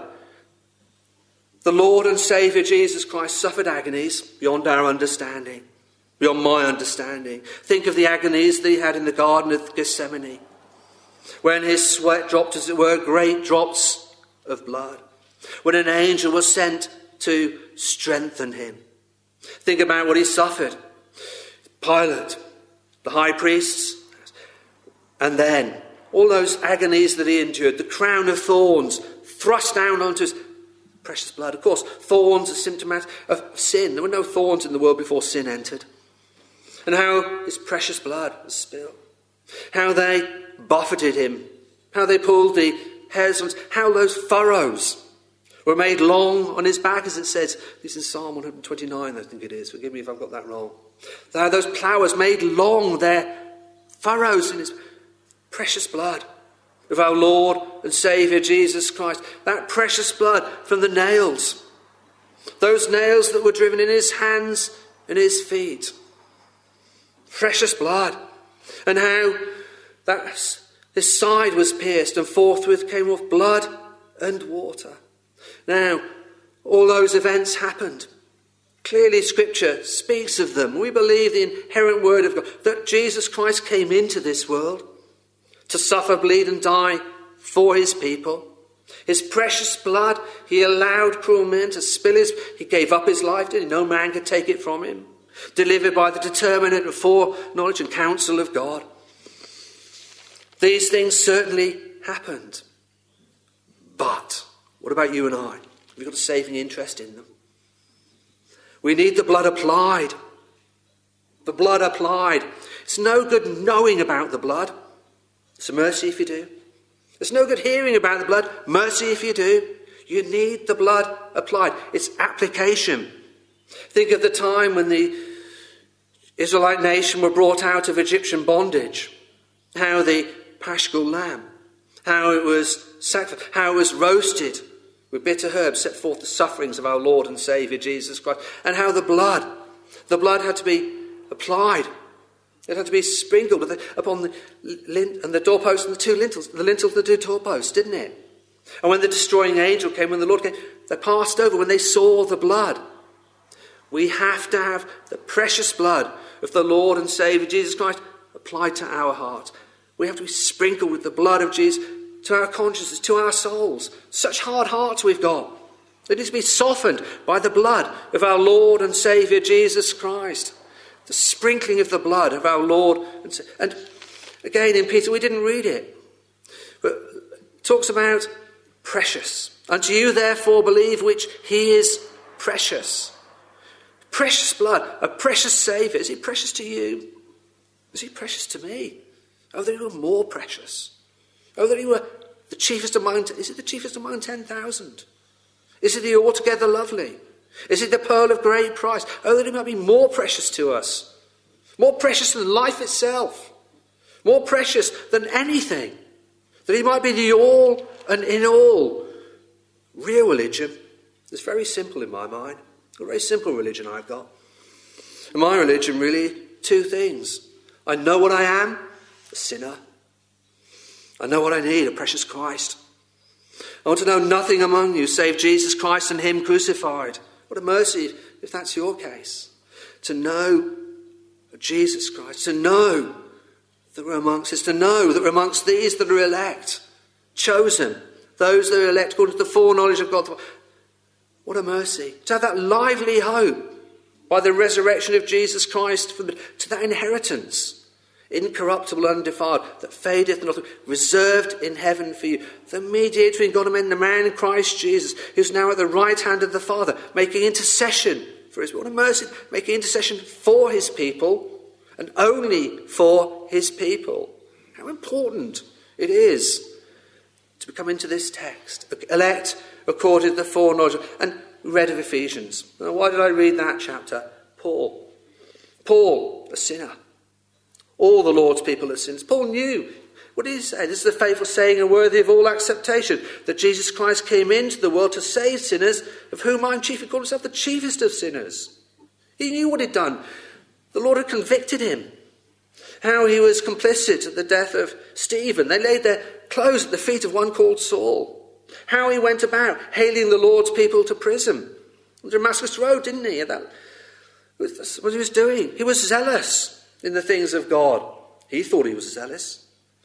The Lord and Saviour Jesus Christ suffered agonies beyond our understanding, beyond my understanding. Think of the agonies that he had in the Garden of Gethsemane, when his sweat dropped, as it were, great drops of blood, when an angel was sent to strengthen him. Think about what he suffered. Pilate, the high priests, and then all those agonies that he endured, the crown of thorns thrust down onto his precious blood. Of course, thorns are symptomatic of sin. There were no thorns in the world before sin entered. And how his precious blood was spilled. How they buffeted him. How they pulled the hairs on his, how those furrows were made long on his back, as it says. This is Psalm 129, I think it is. Forgive me if I've got that wrong. How those ploughs made long their furrows in his precious blood of our Lord and Saviour Jesus Christ. That precious blood from the nails. Those nails that were driven in his hands and his feet. Precious blood. And how that his side was pierced and forthwith came off blood and water. Now, all those events happened. Clearly Scripture speaks of them. We believe the inherent word of God, that Jesus Christ came into this world to suffer, bleed and die for his people. His precious blood, he allowed cruel men to spill he gave up his life, didn't he? No man could take it from him. Delivered by the determinate foreknowledge and counsel of God. These things certainly happened. But what about you and I? Have we got a saving interest in them? We need the blood applied. The blood applied. It's no good knowing about the blood. It's a mercy if you do. It's no good hearing about the blood. Mercy if you do. You need the blood applied. It's application. Think of the time when the Israelite nation were brought out of Egyptian bondage. How the paschal lamb, how it was sacrificed, how it was roasted with bitter herbs, set forth the sufferings of our Lord and Saviour Jesus Christ, and how the blood had to be applied. It had to be sprinkled upon the doorposts and the two lintels, the lintels and the two doorposts, didn't it? And when the destroying angel came, when the Lord came, they passed over when they saw the blood. We have to have the precious blood of the Lord and Saviour Jesus Christ applied to our hearts. We have to be sprinkled with the blood of Jesus to our consciences, to our souls. Such hard hearts we've got. They need to be softened by the blood of our Lord and Saviour Jesus Christ. The sprinkling of the blood of our Lord. And again in Peter, we didn't read it, but it talks about precious. Unto you therefore believe which he is precious. Precious blood, a precious Saviour. Is he precious to you? Is he precious to me? Oh, that he were more precious. Oh, that he were the chiefest among... Is it the chiefest among 10,000? Is it the altogether lovely? Is it the pearl of great price? Oh, that he might be more precious to us. More precious than life itself. More precious than anything. That he might be the all and in all. Real religion is very simple in my mind. A very simple religion I've got. And my religion really, two things. I know what I am, a sinner. I know what I need, a precious Christ. I want to know nothing among you save Jesus Christ and him crucified. What a mercy if that's your case. To know Jesus Christ, to know that we're amongst us, to know that we're amongst these that are elect, chosen, those that are elect according to the foreknowledge of God. What a mercy. To have that lively hope by the resurrection of Jesus Christ to that inheritance, incorruptible, undefiled, that fadeth not, reserved in heaven for you. The mediator between God and men, the man Christ Jesus, who's now at the right hand of the Father, making intercession for his people. What a mercy, making intercession for his people and only for his people. How important it is to come into this text. Elect according to the foreknowledge. And we read of Ephesians. Now, why did I read that chapter? Paul, a sinner. All the Lord's people are sinners. Paul knew. What did he say? This is a faithful saying and worthy of all acceptation, that Jesus Christ came into the world to save sinners, of whom I'm chief. He called himself the chiefest of sinners. He knew what he'd done. The Lord had convicted him. How he was complicit at the death of Stephen. They laid their clothes at the feet of one called Saul. How he went about hailing the Lord's people to prison. On Damascus Road, didn't he? That's what he was doing. He was zealous in the things of God. He thought he was zealous.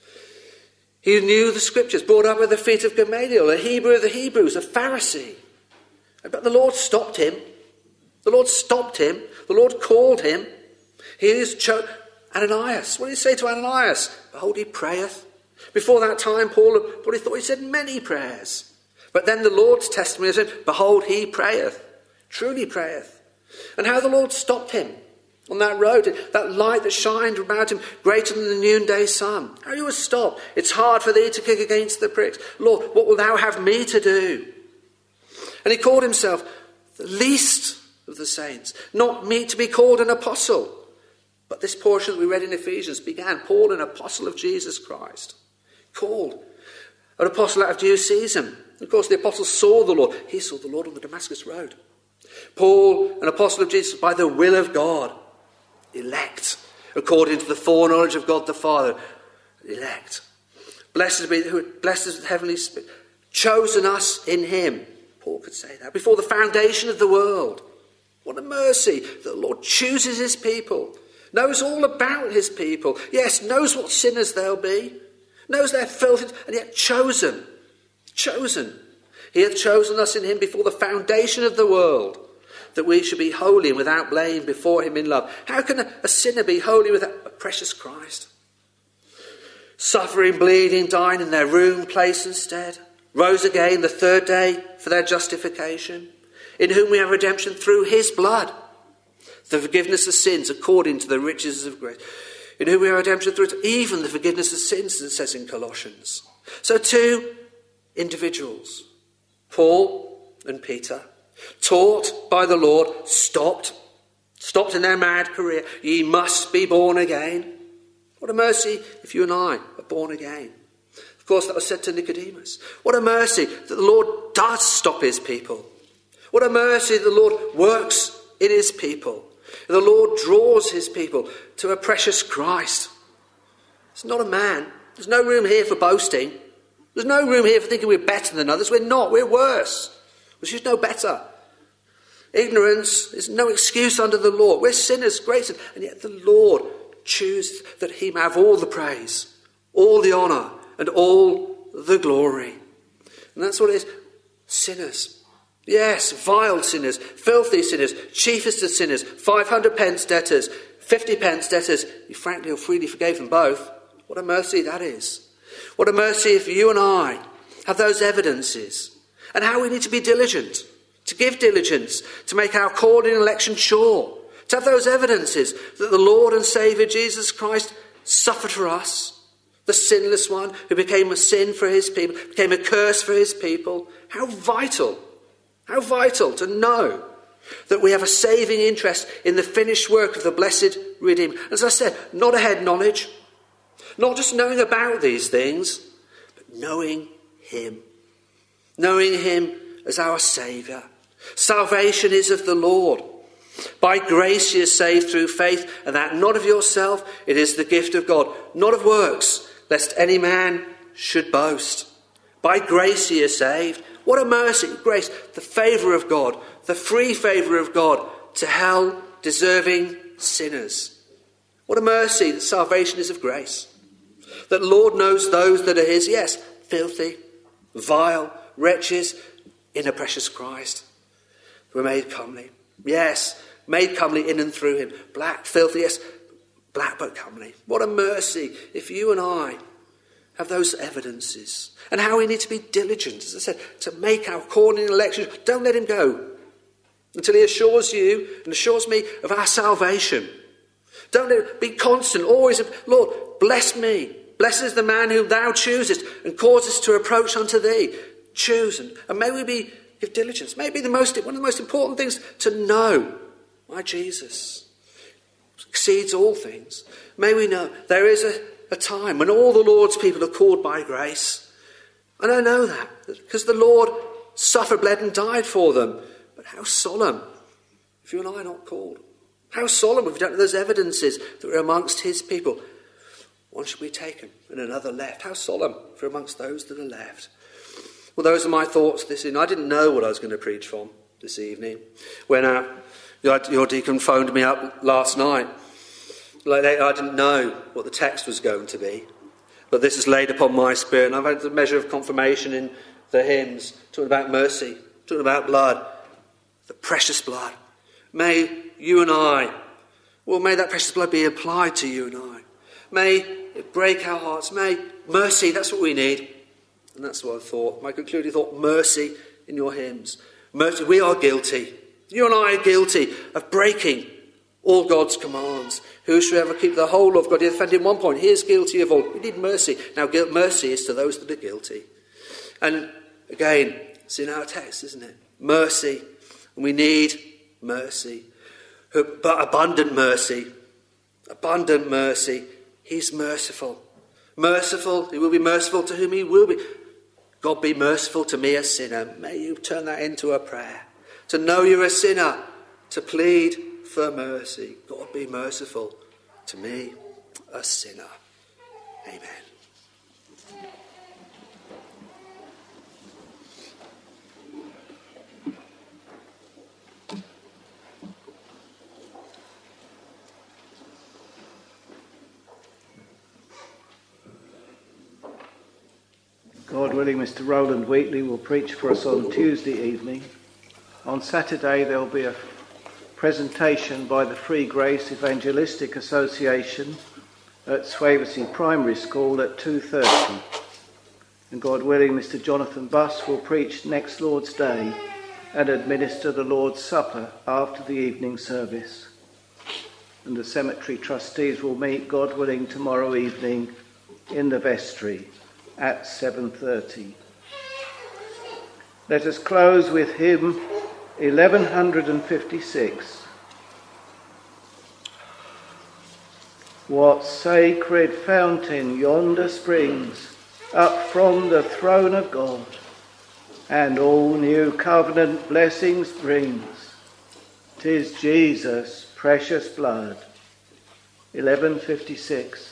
He knew the scriptures, brought up at the feet of Gamaliel, a Hebrew of the Hebrews, a Pharisee. But the Lord stopped him. The Lord stopped him. The Lord called him. He is Ananias. What did he say to Ananias? Behold, he prayeth. Before that time, Paul probably thought he said many prayers. But then the Lord's testimony said, behold, he prayeth. Truly prayeth. And how the Lord stopped him. on that road, that light that shined about him greater than the noonday sun. How he was stopped. It's hard for thee to kick against the pricks. Lord, what will thou have me to do? And he called himself the least of the saints, not meet to be called an apostle. But this portion that we read in Ephesians began, Paul, an apostle of Jesus Christ. Called an apostle out of due season. Of course, the apostle saw the Lord. He saw the Lord on the Damascus road. Paul, an apostle of Jesus by the will of God. Elect, according to the foreknowledge of God the Father. Elect. Blessed be who blesses with the heavenly Spirit. Chosen us in him. Paul could say that. Before the foundation of the world. What a mercy that the Lord chooses his people. Knows all about his people. Yes, knows what sinners they'll be. Knows their filth, and yet chosen. Chosen. He hath chosen us in him before the foundation of the world, that we should be holy and without blame before him in love. How can a sinner be holy without a precious Christ? Suffering, bleeding, dying in their room, place instead. Rose again the third day for their justification. In whom we have redemption through his blood. The forgiveness of sins according to the riches of grace. In whom we have redemption through even the forgiveness of sins, as it says in Colossians. So two individuals, Paul and Peter, taught by the Lord, stopped in their mad career. Ye must be born again. What a mercy if you and I are born again. Of course, that was said to Nicodemus. What a mercy that the Lord does stop his people. What a mercy that the Lord works in his people. The Lord draws his people to a precious Christ. It's not a man. There's no room here for boasting. There's no room here for thinking we're better than others. We're not. We're worse. We should know better. Ignorance is no excuse under the law. We're sinners, great sinners, and yet the Lord chooses that he may have all the praise, all the honour, and all the glory. And that's what it is. Sinners. Yes, vile sinners, filthy sinners, chiefest of sinners, 500 pence debtors, 50 pence debtors. You frankly or freely forgave them both. What a mercy that is. What a mercy if you and I have those evidences. And how we need to be diligent, to give diligence, to make our calling and election sure. To have those evidences that the Lord and Saviour Jesus Christ suffered for us. The sinless one who became a sin for his people, became a curse for his people. How vital to know that we have a saving interest in the finished work of the blessed Redeemer. As I said, not a head knowledge, not just knowing about these things, but knowing him. Knowing him as our Saviour. Salvation is of the Lord. By grace ye are saved through faith, and that not of yourself, it is the gift of God, not of works, lest any man should boast. By grace ye are saved. What a mercy, grace, the favour of God, the free favour of God to hell-deserving sinners. What a mercy that salvation is of grace. That the Lord knows those that are his, yes, filthy, vile, wretches, in a precious Christ. We're made comely. Yes, made comely in and through him. Black, filthy, yes, black but comely. What a mercy if you and I have those evidences. And how we need to be diligent, as I said, to make our calling and election. Don't let him go until he assures you and assures me of our salvation. Don't let it be constant, always, Lord, bless me. Blessed is the man whom thou choosest and causest to approach unto thee. Choose, and may we give diligence. Maybe one of the most important things to know my Jesus exceeds all things. May we know there is a time when all the Lord's people are called by grace. And I know that because the Lord suffered, bled and died for them. But how solemn if you and I are not called. How solemn if we don't have those evidences that we're amongst his people. One should be taken and another left. How solemn for amongst those that are left. Well, those are my thoughts this evening. I didn't know what I was going to preach from this evening. When your deacon phoned me up last night, I didn't know what the text was going to be. But this is laid upon my spirit. And I've had a measure of confirmation in the hymns, talking about mercy, talking about blood, the precious blood. May you and I, may that precious blood be applied to you and I. May it break our hearts. May mercy, that's what we need. And that's what I thought. My concluding thought, mercy in your hymns. Mercy, we are guilty. You and I are guilty of breaking all God's commands. Whosoever keep the whole of God, he offended in one point, he is guilty of all. We need mercy. Now, mercy is to those that are guilty. And again, it's in our text, isn't it? Mercy. And we need mercy. But abundant mercy. Abundant mercy. He's merciful. Merciful. He will be merciful to whom he will be. God, be merciful to me, a sinner. May you turn that into a prayer. To know you're a sinner. To plead for mercy. God, be merciful to me, a sinner. Amen. God willing, Mr. Roland Wheatley will preach for us on Tuesday evening. On Saturday there'll be a presentation by the Free Grace Evangelistic Association at Swavesey Primary School at 2:30. And God willing, Mr. Jonathan Buss will preach next Lord's Day and administer the Lord's Supper after the evening service. And the cemetery trustees will meet, God willing, tomorrow evening in the vestry at 7:30. Let us close with hymn 1156. What sacred fountain yonder springs up from the throne of God, and all new covenant blessings brings? 'Tis Jesus' precious blood. 1156.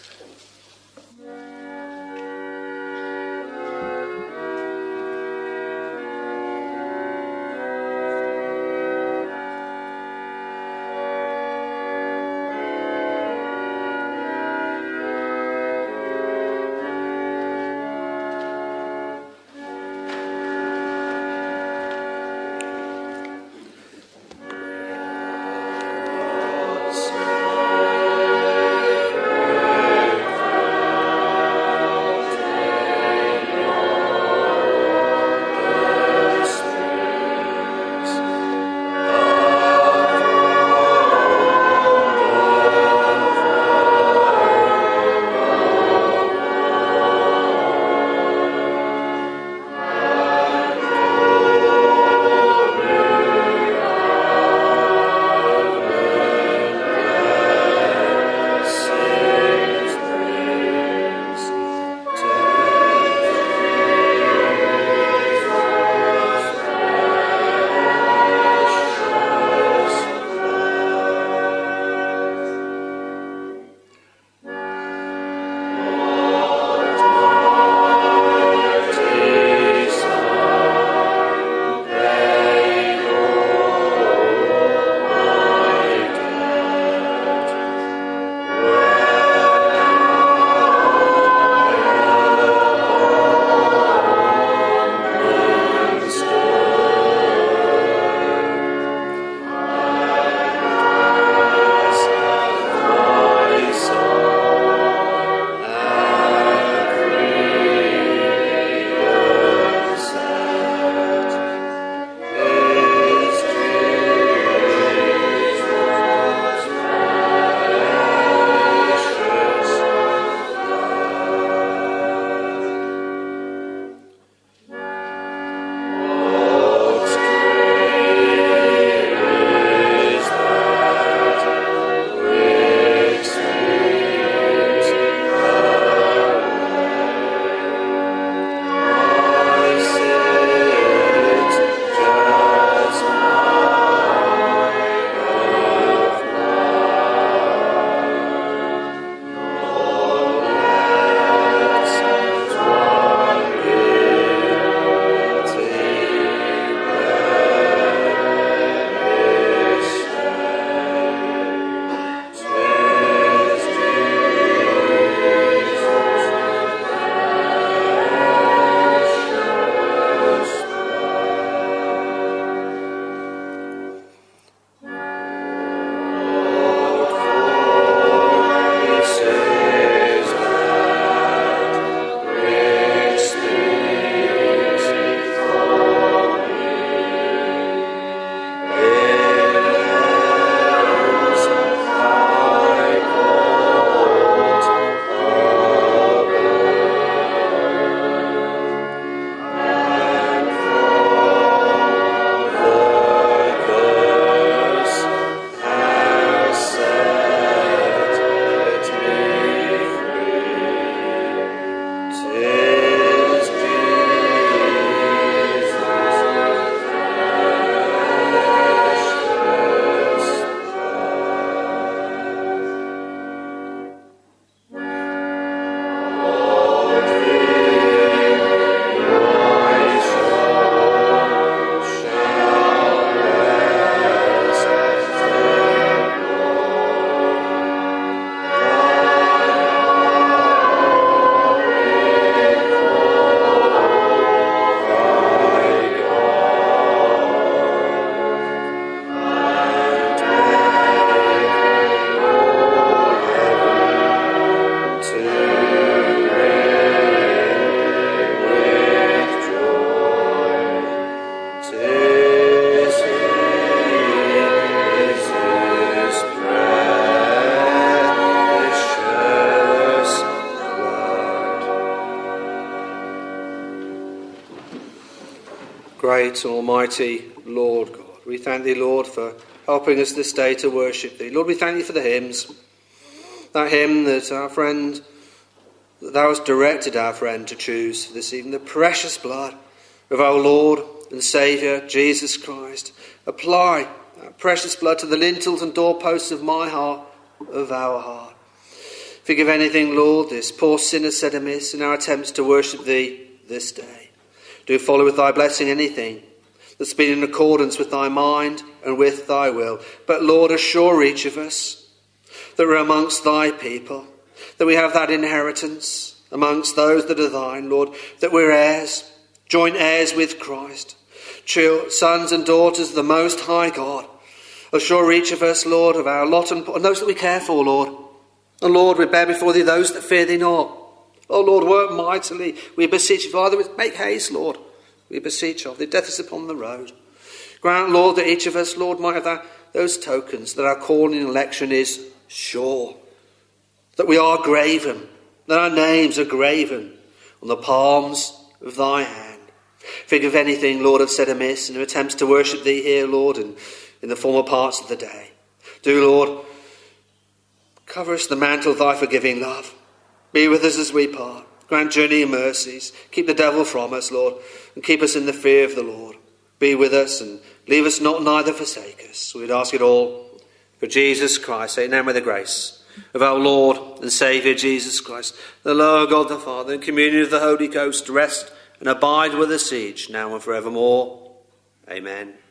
great and almighty Lord God. We thank thee, Lord, for helping us this day to worship thee. Lord, we thank thee for the hymns. That hymn that our friend, that thou hast directed our friend to choose this evening, the precious blood of our Lord and Saviour, Jesus Christ. Apply that precious blood to the lintels and doorposts of my heart, of our heart. Forgive anything, Lord, this poor sinner said amiss in our attempts to worship thee this day. Do follow with thy blessing anything that's been in accordance with thy mind and with thy will. But, Lord, assure each of us that we're amongst thy people, that we have that inheritance amongst those that are thine, Lord, that we're heirs, joint heirs with Christ, sons and daughters of the Most High God. Assure each of us, Lord, of our lot and those that we care for, Lord. And, Lord, we bear before thee those that fear thee not. Oh, Lord, work mightily. We beseech you, Father, make haste, Lord. We beseech of thee. Death is upon the road. Grant, Lord, that each of us, Lord, might have those tokens that our calling and election is sure, that we are graven, that our names are graven on the palms of thy hand. Forgive anything, Lord, I've said amiss in attempts to worship thee here, Lord, and in the former parts of the day. Do, Lord, cover us the mantle of thy forgiving love. Be with us as we part. Grant journey and mercies. Keep the devil from us, Lord, and keep us in the fear of the Lord. Be with us and leave us not, neither forsake us. We'd ask it all for Jesus Christ. Say, now may the grace of our Lord and Saviour Jesus Christ, the Lord God the Father, and communion of the Holy Ghost rest and abide with us each, now and forevermore. Amen.